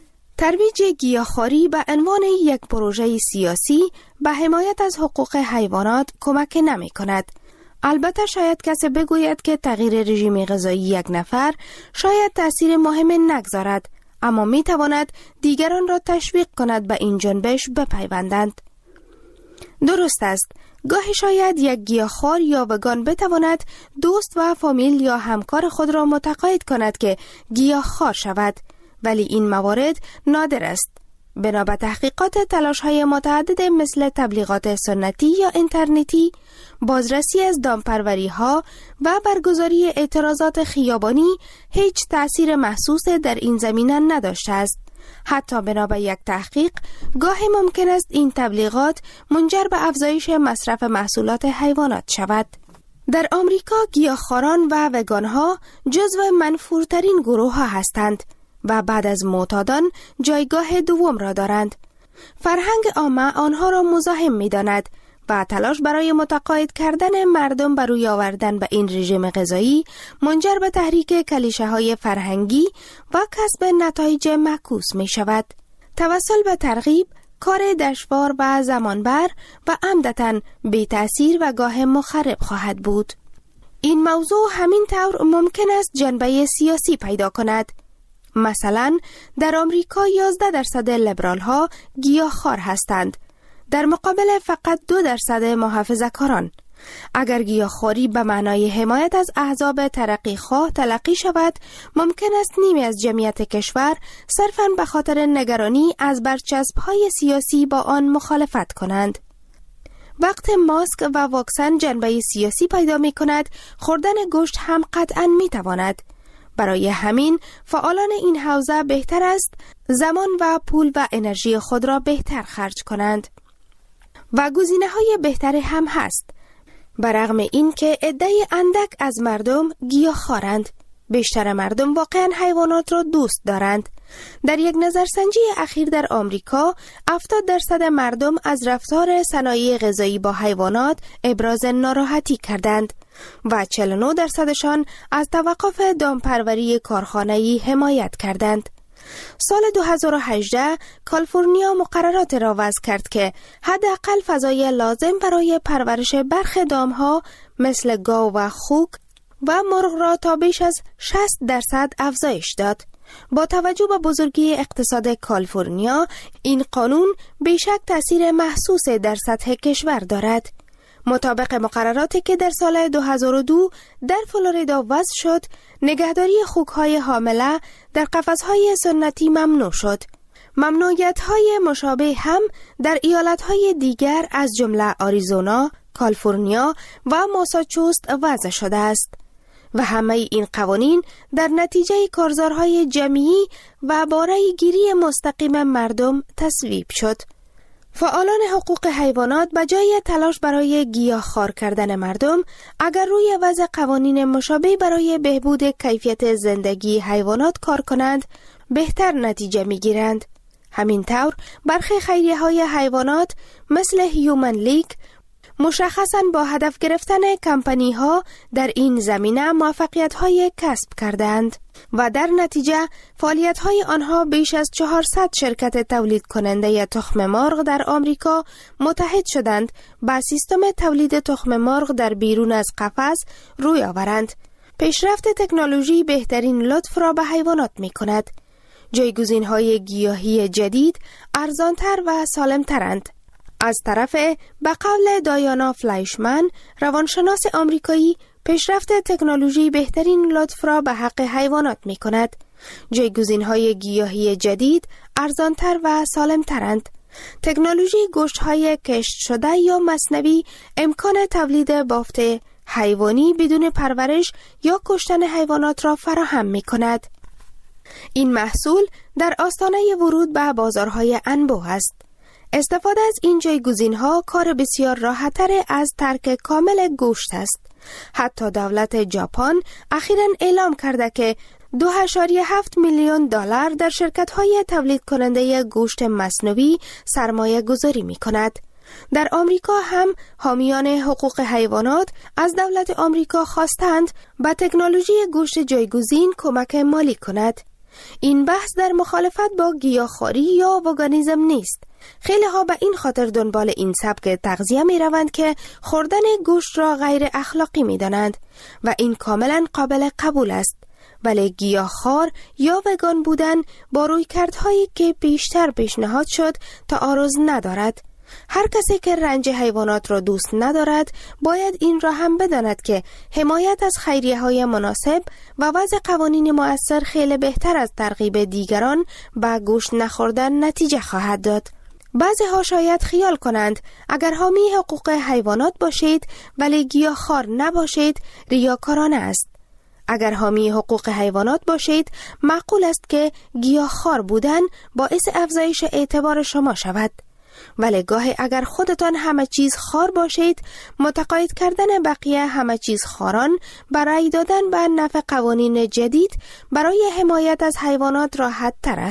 Speaker 17: ترویج گیاهخواری به عنوان یک پروژه سیاسی به حمایت از حقوق حیوانات کمک نمی کند. البته شاید کسی بگوید که تغییر رژیم غذایی یک نفر شاید تأثیر مهم نگذارد، اما می تواند دیگران را تشویق کند به این جنبش بپیوندند. درست است، گاهی شاید یک گیاهخوار یا وگان بتواند دوست و فامیل یا همکار خود را متقاعد کند که گیاهخوار شود، ولی این موارد نادر است. بنا به تحقیقات تلاش‌های متعدد مثل تبلیغات سنتی یا اینترنتی، بازرسی از دامپروری‌ها و برگزاری اعتراضات خیابانی هیچ تأثیر محسوس در این زمینه نداشته است. حتی بنا به یک تحقیق، گاهی ممکن است این تبلیغات منجر به افزایش مصرف محصولات حیوانات شود. در آمریکا گیاهخواران و وگان‌ها جزو منفورترین گروه‌ها هستند و بعد از معتادان جایگاه دوم را دارند. فرهنگ عامه آنها را مزاحم می‌داند و تلاش برای متقاعد کردن مردم بر روی آوردن به این رژیم غذایی منجر به تحریک کلیشه‌های فرهنگی و کسب نتایج معکوس می شود. توسل به ترغیب، کار دشوار و زمانبر و عمدتاً بی تأثیر و گاه مخرب خواهد بود. این موضوع همین طور ممکن است جنبه سیاسی پیدا کند. مثلا در آمریکا 11% لیبرال ها گیاهخوار هستند، در مقابل فقط 2% محافظه‌کاران. اگر گیاهخواری به معنای حمایت از احزاب ترقیخواه تلقی شود، ممکن است نیمی از جمعیت کشور صرفاً به خاطر نگرانی از برچسب‌های سیاسی با آن مخالفت کنند. وقت ماسک و واکسن جنبه سیاسی پیدا می کند، خوردن گوشت هم قطعاً می تواند. برای همین فعالان این حوزه بهتر است زمان و پول و انرژی خود را بهتر خرج کنند. و گزینه‌های بهتری هم هست. برغم این که عده اندک از مردم گیاهخوارند، بیشتر مردم واقعاً حیوانات را دوست دارند. در یک نظرسنجی اخیر در آمریکا 70% مردم از رفتار صنایع غذایی با حیوانات ابراز ناراحتی کردند و 49% از توقف دامپروری کارخانه‌ای حمایت کردند. سال 2018 کالیفرنیا مقررات را وضع کرد که حداقل فضای لازم برای پرورش برخی دامها مثل گاو و خوک و مرغ را تا بیش از 60% افزایش داد. با توجه به بزرگی اقتصاد کالیفرنیا، این قانون بیشک تأثیر محسوس در سطح کشور دارد. مطابق مقرراتی که در سال 2002 در فلوریدا وضع شد، نگهداری خوک‌های حامله در قفس‌های سنتی ممنوع شد. ممنوعیت‌های مشابه هم در ایالت‌های دیگر از جمله آریزونا، کالیفرنیا و ماساچوست وضع شده است. و همه این قوانین در نتیجه کارزارهای جمعی و بارای گیری مستقیم مردم تصویب شد. فعالان حقوق حیوانات به جای تلاش برای گیاهخوار کردن مردم، اگر روی وضع قوانین مشابه برای بهبود کیفیت زندگی حیوانات کار کنند، بهتر نتیجه می گیرند. همین طور برخی خیریه‌های حیوانات مثل هیومن لیگ مشخصاً با هدف گرفتن کمپانی ها در این زمینه موفقیت های کسب کردند و در نتیجه فعالیت های آنها بیش از 400 شرکت تولید کننده تخم مرغ در آمریکا متحد شدند با سیستم تولید تخم مرغ در بیرون از قفس روی آورند. پیشرفت تکنولوژی بهترین لطف را به حیوانات می کند. جایگزین های گیاهی جدید ارزانتر و سالمترند. از طرف به قول دایانا فلایشمن، روانشناس آمریکایی، پیشرفت تکنولوژی بهترین لطف را به حق حیوانات می کند. جایگزین‌های گیاهی جدید ارزانتر و سالمترند. تکنولوژی گوشت‌های کشت شده یا مصنوعی امکان تولید بافت حیوانی بدون پرورش یا کشتن حیوانات را فراهم می کند. این محصول در آستانه ورود به بازارهای انبوه است. استفاده از این جایگزین‌ها کار بسیار راحت‌تر از ترک کامل گوشت است. حتی دولت ژاپن اخیراً اعلام کرده که $2.7 میلیون در شرکت‌های تولید کننده گوشت مصنوعی سرمایه گذاری می‌کند. در آمریکا هم حامیان حقوق حیوانات از دولت آمریکا خواستند به تکنولوژی گوشت جایگزین کمک مالی کند. این بحث در مخالفت با گیاهخواری یا وگانیسم نیست. خیلی ها به این خاطر دنبال این سبک تغذیه می روند که خوردن گوشت را غیر اخلاقی می دانند و این کاملا قابل قبول است. ولی گیاهخوار یا وگان بودن با رویکردهایی که بیشتر پیشنهاد شد تعارض ندارد. هر کسی که رنج حیوانات را دوست ندارد باید این را هم بداند که حمایت از خیریه‌های مناسب و وضع قوانین مؤثر خیلی بهتر از ترغیب دیگران به گوشت نخوردن نتیجه خواهد داد. بعضی ها شاید خیال کنند اگر حامی حقوق حیوانات باشید ولی گیاهخوار نباشید ریاکارانه است. اگر حامی حقوق حیوانات باشید معقول است که گیاهخوار بودن باعث افزایش اعتبار شما شود. ولی گاهی اگر خودتان همه چیز خوار باشید، متقاعد کردن بقیه همه چیز خواران برای دادن به نفع قوانین جدید برای حمایت از حیوانات راحت تر است.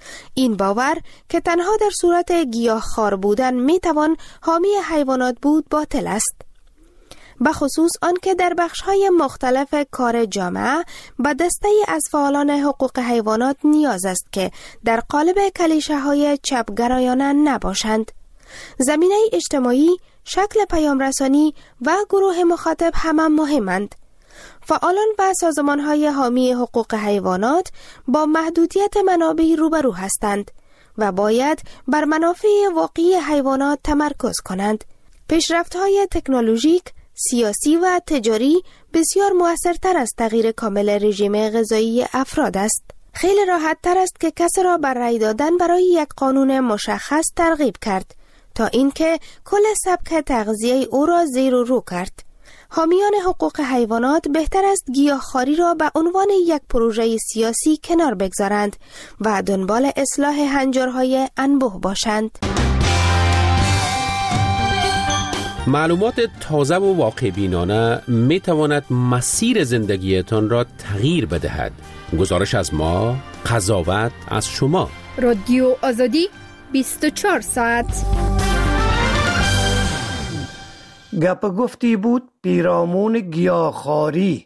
Speaker 17: این باور که تنها در صورت گیاهخوار بودن میتوان حامی حیوانات بود باطل است. بخصوص آنکه در بخش‌های مختلف کار جامعه به دسته‌ای از فعالان حقوق حیوانات نیاز است که در قالب کلیشه‌های چپگرایانه نباشند. زمینه اجتماعی، شکل پیامرسانی و گروه مخاطب همه مهمند. فعالان و سازمان‌های حامی حقوق حیوانات با محدودیت منابع روبرو هستند و باید بر منافع واقعی حیوانات تمرکز کنند. پیشرفت‌های تکنولوژیک، سیاسی و تجاری بسیار مؤثرتر از تغییر کامل رژیم غذایی افراد است. خیلی راحت تر است که کسی را بر رأی دادن برای یک قانون مشخص ترغیب کرد تا اینکه کل سبک تغذیه او را زیر و رو کرد. حامیان حقوق حیوانات بهتر است گیاهخواری را به عنوان یک پروژه سیاسی کنار بگذارند و دنبال اصلاح هنجارهای انبوه باشند.
Speaker 5: معلومات تازه و واقع بینانه می تواند مسیر زندگیتان را تغییر بدهد. گزارش از ما، قضاوت از شما.
Speaker 6: رادیو آزادی 24 ساعت.
Speaker 11: گپ گفتی بود پیرامون گیاهخواری.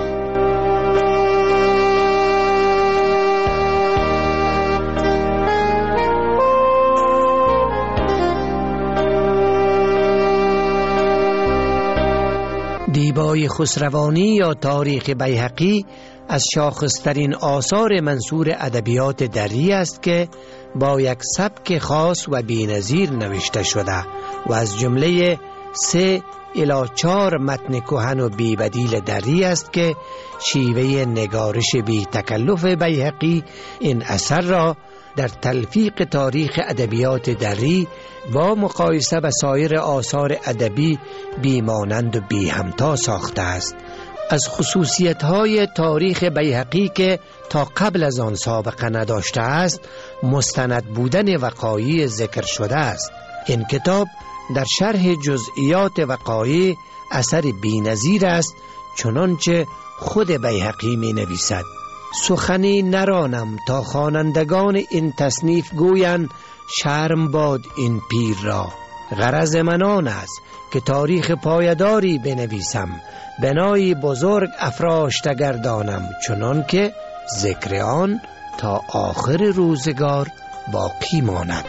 Speaker 11: دیبای خسروانی یا تاریخ بیهقی از شاخصترین آثار منثور ادبیات دری است که با یک سبک خاص و بی‌نظیر نوشته شده و از جمله 3 الی 4 متن کهن و بی‌بدیل دری است که شیوه نگارش بی تکلف بیهقی این اثر را در تلفیق تاریخ ادبیات دری با مقایسه با سایر آثار ادبی بیمانند و بی همتا ساخته است. از خصوصیت‌های تاریخ بیهقی که تا قبل از آن سابقه نداشته است، مستند بودن وقایع ذکر شده است. این کتاب در شرح جزئیات وقایع اثر بی‌نظیر است، چنانچه خود بیهقی می نویسد: سخنی نرانم تا خوانندگان این تصنیف گویند شرم باد این پیر را. غرض من آن است که تاریخ پایداری بنویسم، بنایی بزرگ افراشته گردانم، چنان که ذکر آن تا آخر روزگار باقی ماند.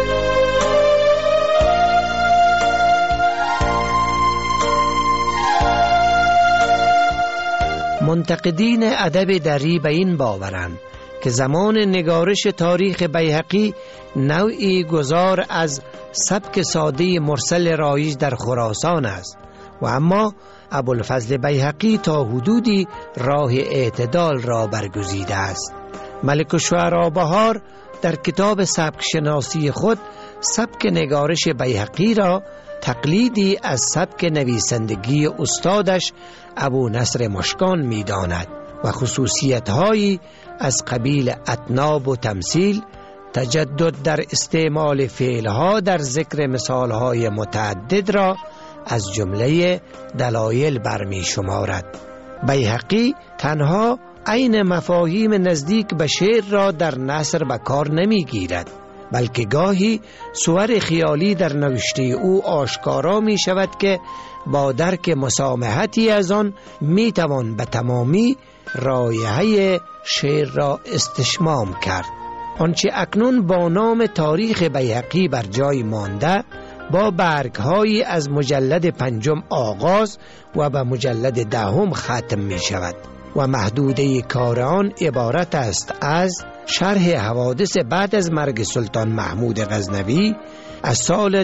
Speaker 11: منتقدین ادب دری به این باورند که زمان نگارش تاریخ بیهقی نوعی گذار از سبک ساده مرسل رایج در خراسان است و اما ابوالفضل بیهقی تا حدودی راه اعتدال را برگزیده است. ملک الشعراء بهار در کتاب سبک شناسی خود سبک نگارش بیهقی را تقلیدی از سبک نویسندگی استادش ابو نصر مشکان می داند و خصوصیت‌هایی از قبیل اطناب و تمثیل، تجدد در استعمال فعلها در ذکر مثالهای متعدد را از جمله دلایل برمی شمارد. بیهقی تنها عین مفاهیم نزدیک به شعر را در نثر به کار نمی گیرد، بلکه گاهی صور خیالی در نوشته او آشکارا می شود که با درک مسامحتی از آن می توان به تمامی رایحه شعر را استشمام کرد. آنچه اکنون با نام تاریخ بیهقی بر جای مانده با برگ‌هایی از مجلد 5 آغاز و به مجلد 10 ختم می شود و محدوده کار آن عبارت است از شرح حوادث بعد از مرگ سلطان محمود غزنوی از سال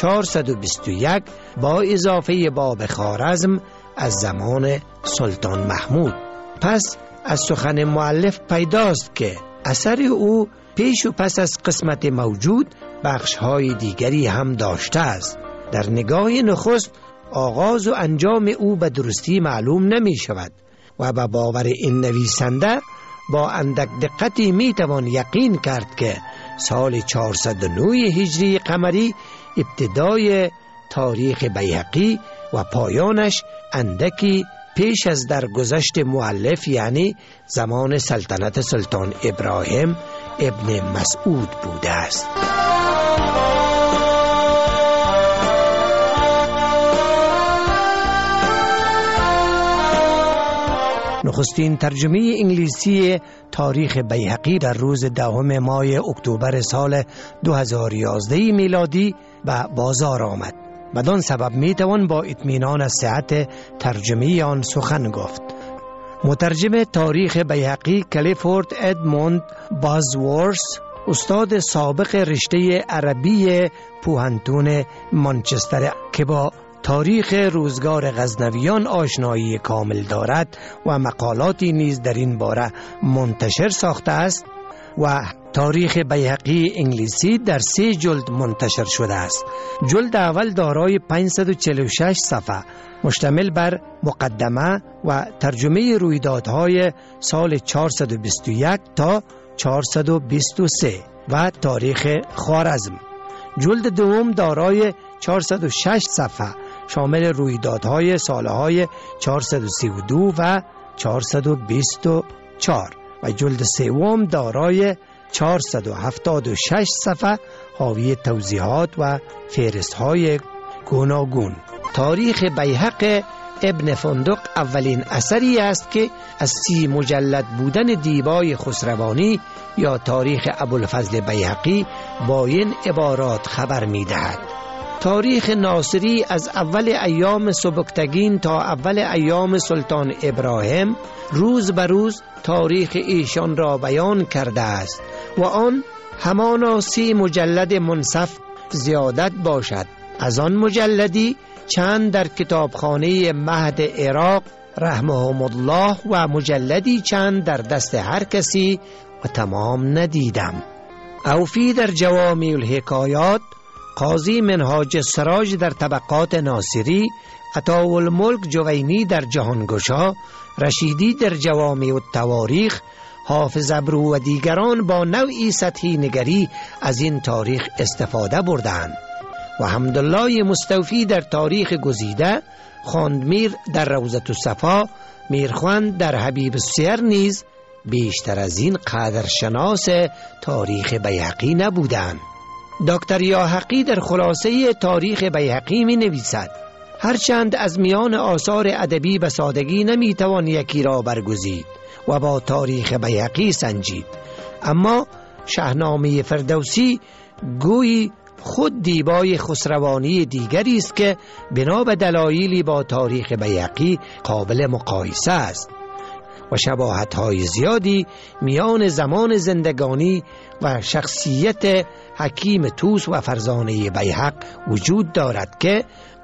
Speaker 11: 421 با اضافه باب خوارزم از زمان سلطان محمود. پس از سخن مؤلف پیداست که اثر او پیش و پس از قسمت موجود بخش‌های دیگری هم داشته است. در نگاه نخست آغاز و انجام او به درستی معلوم نمی شود و به باور این نویسنده با اندک دقتی می توان یقین کرد که سال 409 هجری قمری ابتدای تاریخ بیهقی و پایانش اندکی پیش از درگذشت مؤلف یعنی زمان سلطنت سلطان ابراهیم ابن مسعود بوده است. نخستین ترجمه انگلیسی تاریخ بیهقی در روز 10 ماه اکتبر سال 2011 میلادی به بازار آمد. بدان سبب میتوان با اطمینان از صحت ترجمه آن سخن گفت. مترجم تاریخ بیهقی کلیفورد ادموند بازورث، استاد سابق رشته عربی پوهنتون مانچستر که با تاریخ روزگار غزنویان آشنایی کامل دارد و مقالاتی نیز در این باره منتشر ساخته است و تاریخ بیهقی انگلیسی در 3 جلد منتشر شده است. جلد اول دارای 546 صفحه مشتمل بر مقدمه و ترجمه رویدادهای سال 421 تا 423 و تاریخ خوارزم. جلد دوم دارای 406 صفحه شامل رویدادهای سالهای 432 و 424 و جلد سوم دارای 476 صفحه حاوی توضیحات و فهرست‌های گوناگون. تاریخ بیهق ابن فندق اولین اثری است که از 30 مجلد بودن دیبای خسروانی یا تاریخ ابوالفضل بیهقی با این عبارات خبر می‌دهد: تاریخ ناصری از اول ایام سبکتگین تا اول ایام سلطان ابراهیم روز به روز تاریخ ایشان را بیان کرده است و آن همانا 30 مجلد منصف زیادت باشد. از آن مجلدی چند در کتابخانه مهد عراق رحمهم الله و مجلدی چند در دست هر کسی و تمام ندیدم. اوفی در جوامع الحکایات، قاضی منهاج السراج در طبقات ناصری، عطاءالملک جوینی در جهانگشا، رشیدی در جوامع التواریخ، حافظ ابرو و دیگران با نوعی سطحی نگری از این تاریخ استفاده بردند و حمدالله مستوفی در تاریخ گزیده، خواندمیر در روضة الصفا، میرخوند در حبیب السیر نیز بیشتر از این قدرشناس تاریخ بیهقی نبودند. دکتر یاحقی در خلاصه تاریخ بیهقی می نویسد: هرچند از میان آثار ادبی به سادگی نمی توان یکی را برگزید و با تاریخ بیهقی سنجید، اما شاهنامه فردوسی گویی خود دیبای خسروانی دیگری است که بنا به دلایلی با تاریخ بیهقی قابل مقایسه است و شباهت‌های زیادی میان زمان زندگانی و شخصیت حکیم طوس و فرزانه بیهق وجود دارد که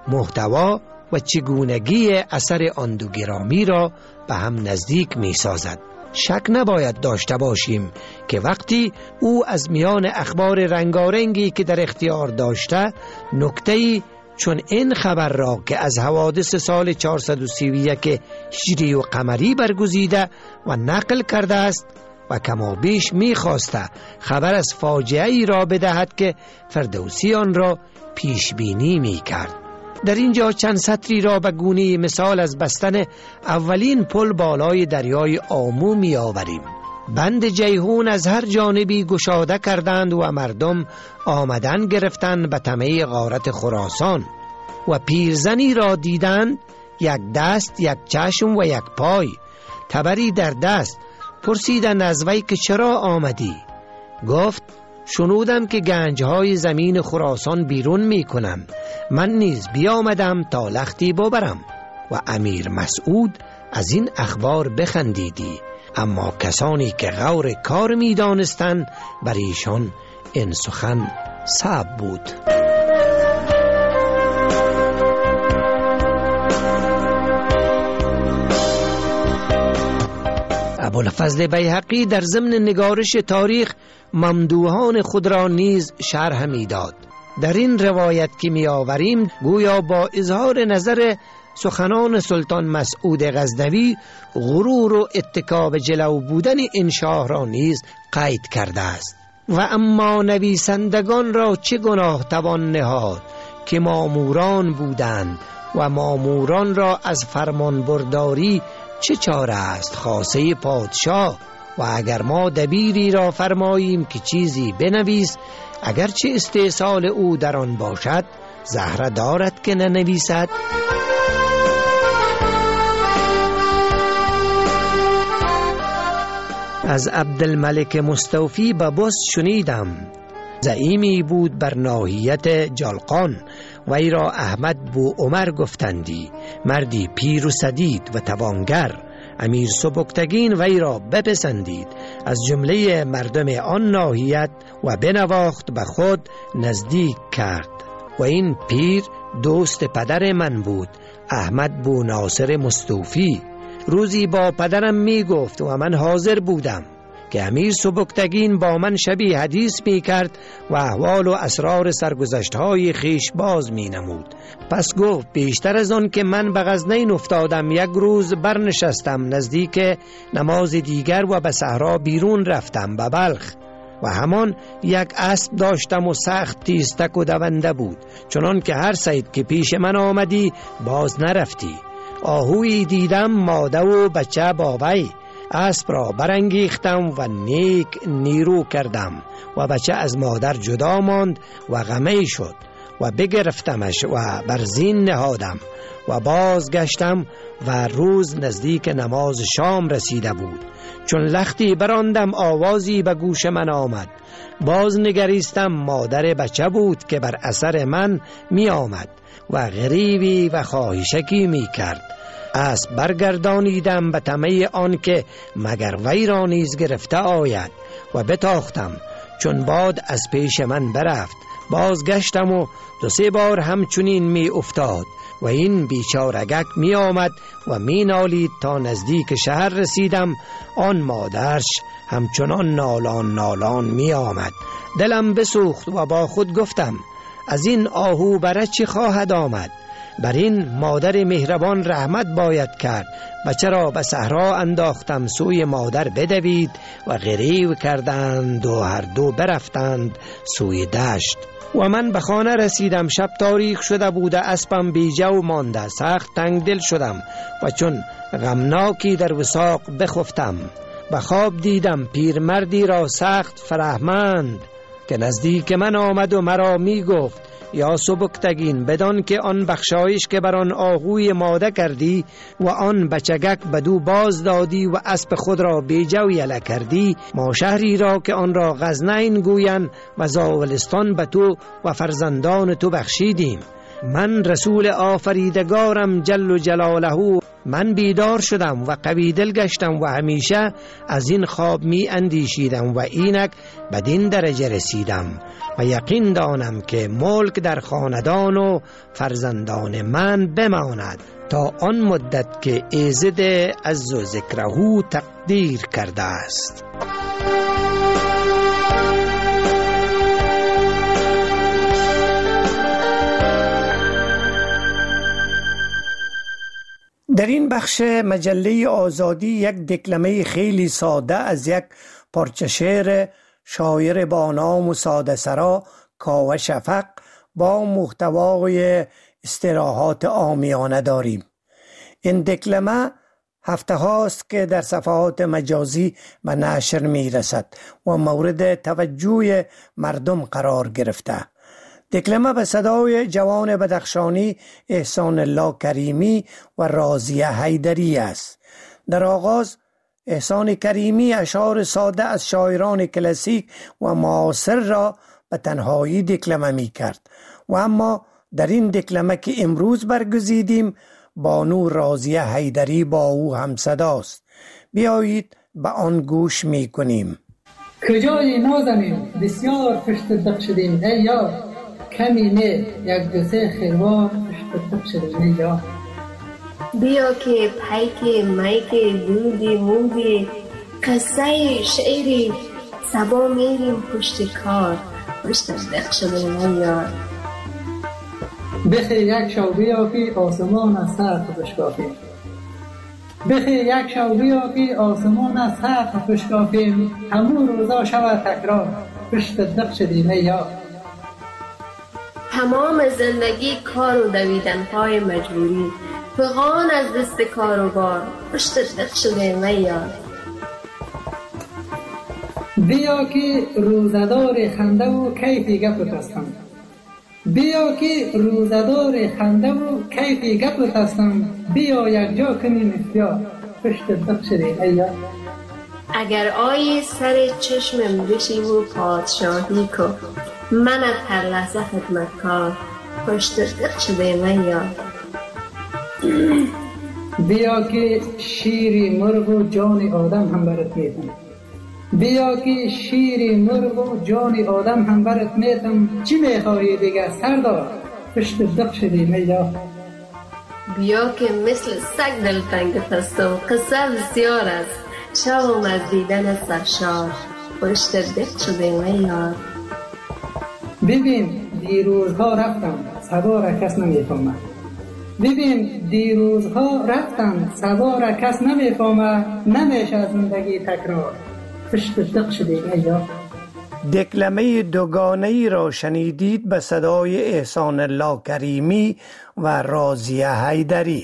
Speaker 11: محتوا و چگونگی اثر آن دو گرامی را به هم نزدیک می سازد. شک نباید داشته باشیم که وقتی او از میان اخبار رنگارنگی که در اختیار داشته نکته‌ای چون این خبر را که از حوادث سال 431 هجری و قمری برگزیده و نقل کرده است و کما بیش می‌خواسته خبر از فاجعه ای را بدهد که فردوسی آن را پیش بینی می‌کرد. در اینجا چند سطری را به گونه مثال از بستن اولین پل بالای دریای آمو می‌آوریم. بند جیهون از هر جانبی گشاده کردند و مردم آمدن گرفتند به طمع غارت خراسان و پیرزنی را دیدند، یک دست، یک چشم و یک پای، تبری در دست. پرسیدند از وی که چرا آمدی؟ گفت شنودم که گنجهای زمین خراسان بیرون می کنند، من نیز بیامدم تا لختی ببرم. و امیر مسعود از این اخبار بخندیدی، اما کسانی که غور کار می دانستند بر ایشان این سخن صعب بود. ابوالفضل بیهقی در ضمن نگارش تاریخ ممدوحان خود را نیز شرح می داد. در این روایت که می آوریم گویا با اظهار نظر سخنان سلطان مسعود غزنوی غرور و اتکا به جلو بودن این شاه را نیز قید کرده است. و اما نویسندگان را چه گناه توان نهاد که ماموران بودند و ماموران را از فرمانبرداری چه چاره است خاصه پادشاه؟ و اگر ما دبیری را فرماییم که چیزی بنویس، اگرچه استحصال او در آن باشد، زهره دارد که ننویسد؟ از عبدالملک مستوفی به بست شنیدم. زعیمی بود بر ناحیت جلقان، وی را احمد بو عمر گفتندی، مردی پیر و سدید و توانگر. امیر سبکتگین وی را بپسندید از جمله مردم آن ناحیت و بنواخت به خود نزدیک کرد. و این پیر دوست پدر من بود، احمد بو ناصر مستوفی. روزی با پدرم می گفت و من حاضر بودم که امیر سبکتگین با من شبی حدیث می کرد و احوال و اسرار سرگذشت‌های خیش باز می نمود. پس گفت بیشتر از آن که من به غزنین افتادم، یک روز برنشستم نزدیک نماز دیگر و به صحرا بیرون رفتم به بلخ و همان یک اسب داشتم و سخت تیزتک و دونده بود، چنان که هر صید که پیش من آمدی باز نرفتی. آهویی دیدم ماده و بچه باوی، اسب را برانگیختم و نیک نیرو کردم و بچه از مادر جدا ماند و غمی شد و بگرفتمش و بر زین نهادم و بازگشتم و روز نزدیک نماز شام رسیده بود. چون لختی براندم آوازی به گوش من آمد، باز نگریستم، مادر بچه بود که بر اثر من می آمد و غریبی و خواهشکی می کرد. اسب برگردانیدم به طمع آن که مگر وی را نیز گرفته آید و بتاختم. چون باد از پیش من برفت، بازگشتم و 2-3 بار همچنین می افتاد و این بیچارگک می آمد و می نالید تا نزدیک شهر رسیدم. آن مادرش همچنان نالان می آمد. دلم بسوخت و با خود گفتم از این آهو برای چی خواهد آمد؟ بر این مادر مهربان رحمت باید کرد. بچه را به صحرا انداختم، سوی مادر بدوید و غریو کردند و هر دو برفتند سوی دشت. و من به خانه رسیدم، شب تاریک شده بوده، اسبم بیجو مانده، سخت تنگ دل شدم و چون غمناکی در وثاق بخفتم. به خواب دیدم پیرمردی را سخت فرهمند که نزدیک من آمد و مرا می گفت یا سبکتگین، بدان که آن بخشایش که بر آن آهوی ماده کردی و آن بچگک بدو باز دادی و اسب خود را بیجو یله کردی، ما شهری را که آن را غزنین گویند و زاولستان به تو و فرزندان تو بخشیدیم. من رسول آفریدگارم جل جلاله، من بیدار شدم و قوی دل گشتم و همیشه از این خواب می اندیشیدم و اینک بدین درجه رسیدم و یقین دانم که ملک در خاندان و فرزندان من بماند تا آن مدت که ایزد عز و ذکره تقدیر کرده است. در این بخش مجله آزادی یک دکلمه خیلی ساده از یک پارچه شعر شاعر با نام و ساده سرا کاوه شفق با محتوای استراحات عامیانه داریم. این دکلمه هفته هاست که در صفحات مجازی به نشر می رسد و مورد توجه مردم قرار گرفته. دکلمه به صدای جوان بدخشانی احسان الله کریمی و راضیه حیدری است. در آغاز احسان کریمی اشعار ساده از شاعران کلاسیک و معاصر را به تنهایی دکلمه می کرد و اما در این دکلمه که امروز برگزیدیم بانو راضیه حیدری با او هم صداست. بیایید به آن گوش می کنیم.
Speaker 18: کجای نازنین بسیار پشت دق شدیم ای یار، کمی نه 1-2 خیروار پشت دق شدیم ای یار.
Speaker 19: بیا که پیک میک دودی مودی قصه شعری سبا میریم پشت کار پشت دق شدیم ای یار.
Speaker 18: بخی یک شو بیافی آسمان از سقف بشکافیم، بخی یک شو بیافی آسمان از سقف بشکافیم، همون روزا شود تکرار پشت دق شدیم ای یار.
Speaker 19: تمام زندگی کار و دویدن پای مجبوری، فغان از دست کار و بار، پشت دق شده من یار.
Speaker 18: بیا که روزدار خنده و کیفی گپ هستم، بیا که روزدار خنده و کیفی گپ هستم، بیا یک جا کنیم اختیار، پشت دق شده ای یار.
Speaker 19: اگر آیی سر چشمم بشی و پادشاهی کو، من از هر لحظه خدمتکار، پشت دق شده من یار.
Speaker 18: بیا که شیر مرغ و جان آدم هم برات میتم، بیا که شیر مرغ و جان آدم هم برات میتم، چی میخوایی دیگه سردار، پشت دق شدی میار.
Speaker 19: بیا که مثل سگ دلتنگت هستم، قصه بسیار است، شبم از دیدن سرشار، پشت دق شده میار.
Speaker 18: ببین دیروزها رفتم صدا را کس نمیفهمه، ببین دیروزها رفتم صدا را کس نمیفهمه، نمیشه زندگی تکرار، پشت دق شده ایار.
Speaker 11: دکلمه دوگانه‌ای را شنیدید به صدای احسان الله کریمی و راضیه حیدری.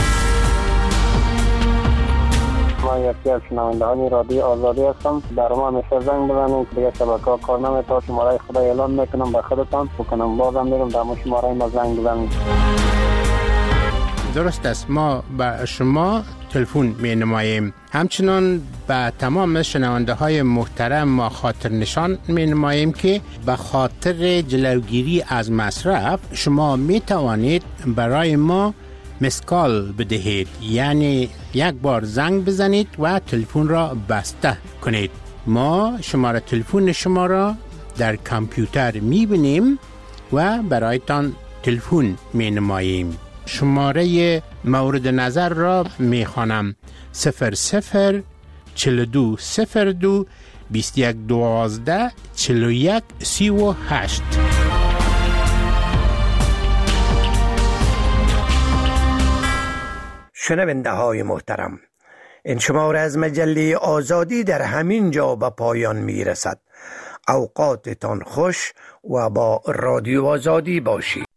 Speaker 20: ما یکی از شنوندگان رادیو آزادی هستم. در ما همیشه زنگ بزنید، دیگه شبکه‌ها کار نمی‌کنه. شماره خدا اعلام میکنم به خودتان بکنم، بازم میرم در شماره ما زنگ بزنید.
Speaker 5: درست است، ما به شما تلفن می نماییم. همچنان به تمام شنونده های محترم ما خاطر نشان می نماییم که به خاطر جلوگیری از مصرف شما می توانید برای ما مسکال بدهید، یعنی یک بار زنگ بزنید و تلفن را بسته کنید. ما شماره تلفن شما را در کامپیوتر می بینیم و برایتان تلفن می نماییم. شماره مورد نظر را می خوانم: 00 42 02 21 12 41 38.
Speaker 11: شنونده های محترم، این شماره از مجله آزادی در همین جا به پایان می رسد. اوقاتتان خوش و با رادیو آزادی باشید.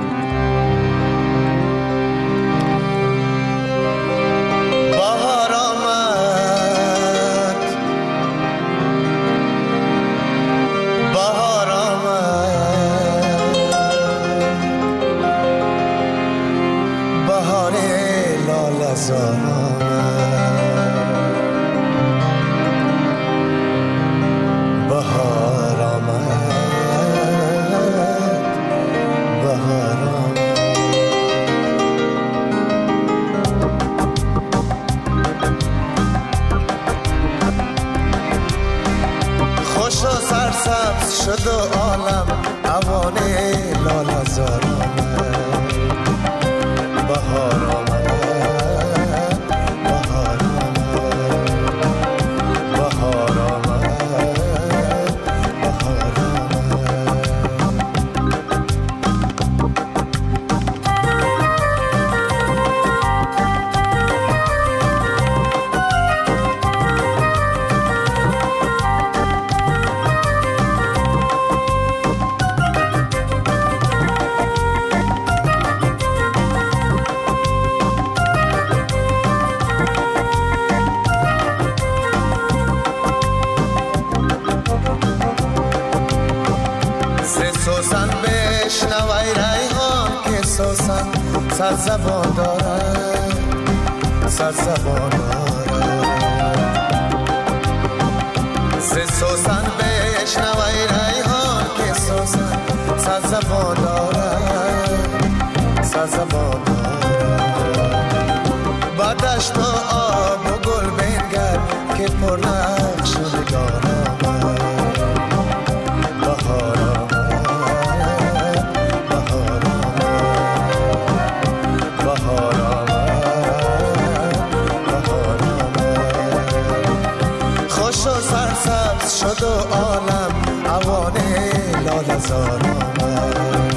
Speaker 21: شد و عالم اوانه لاله زار آمد، بهار آمد، بهار آمد، بهار آمد، بهار سرزبان دارد، سرزبان دارد. ز سوسن بشنوی ریحان که سوسن سرزبان دارد، سرزبان دارد. با دشت و آب و گل بنگر که پر نقش و نگار آمد، بهار شد و عالم اوانه لاله زار آمد.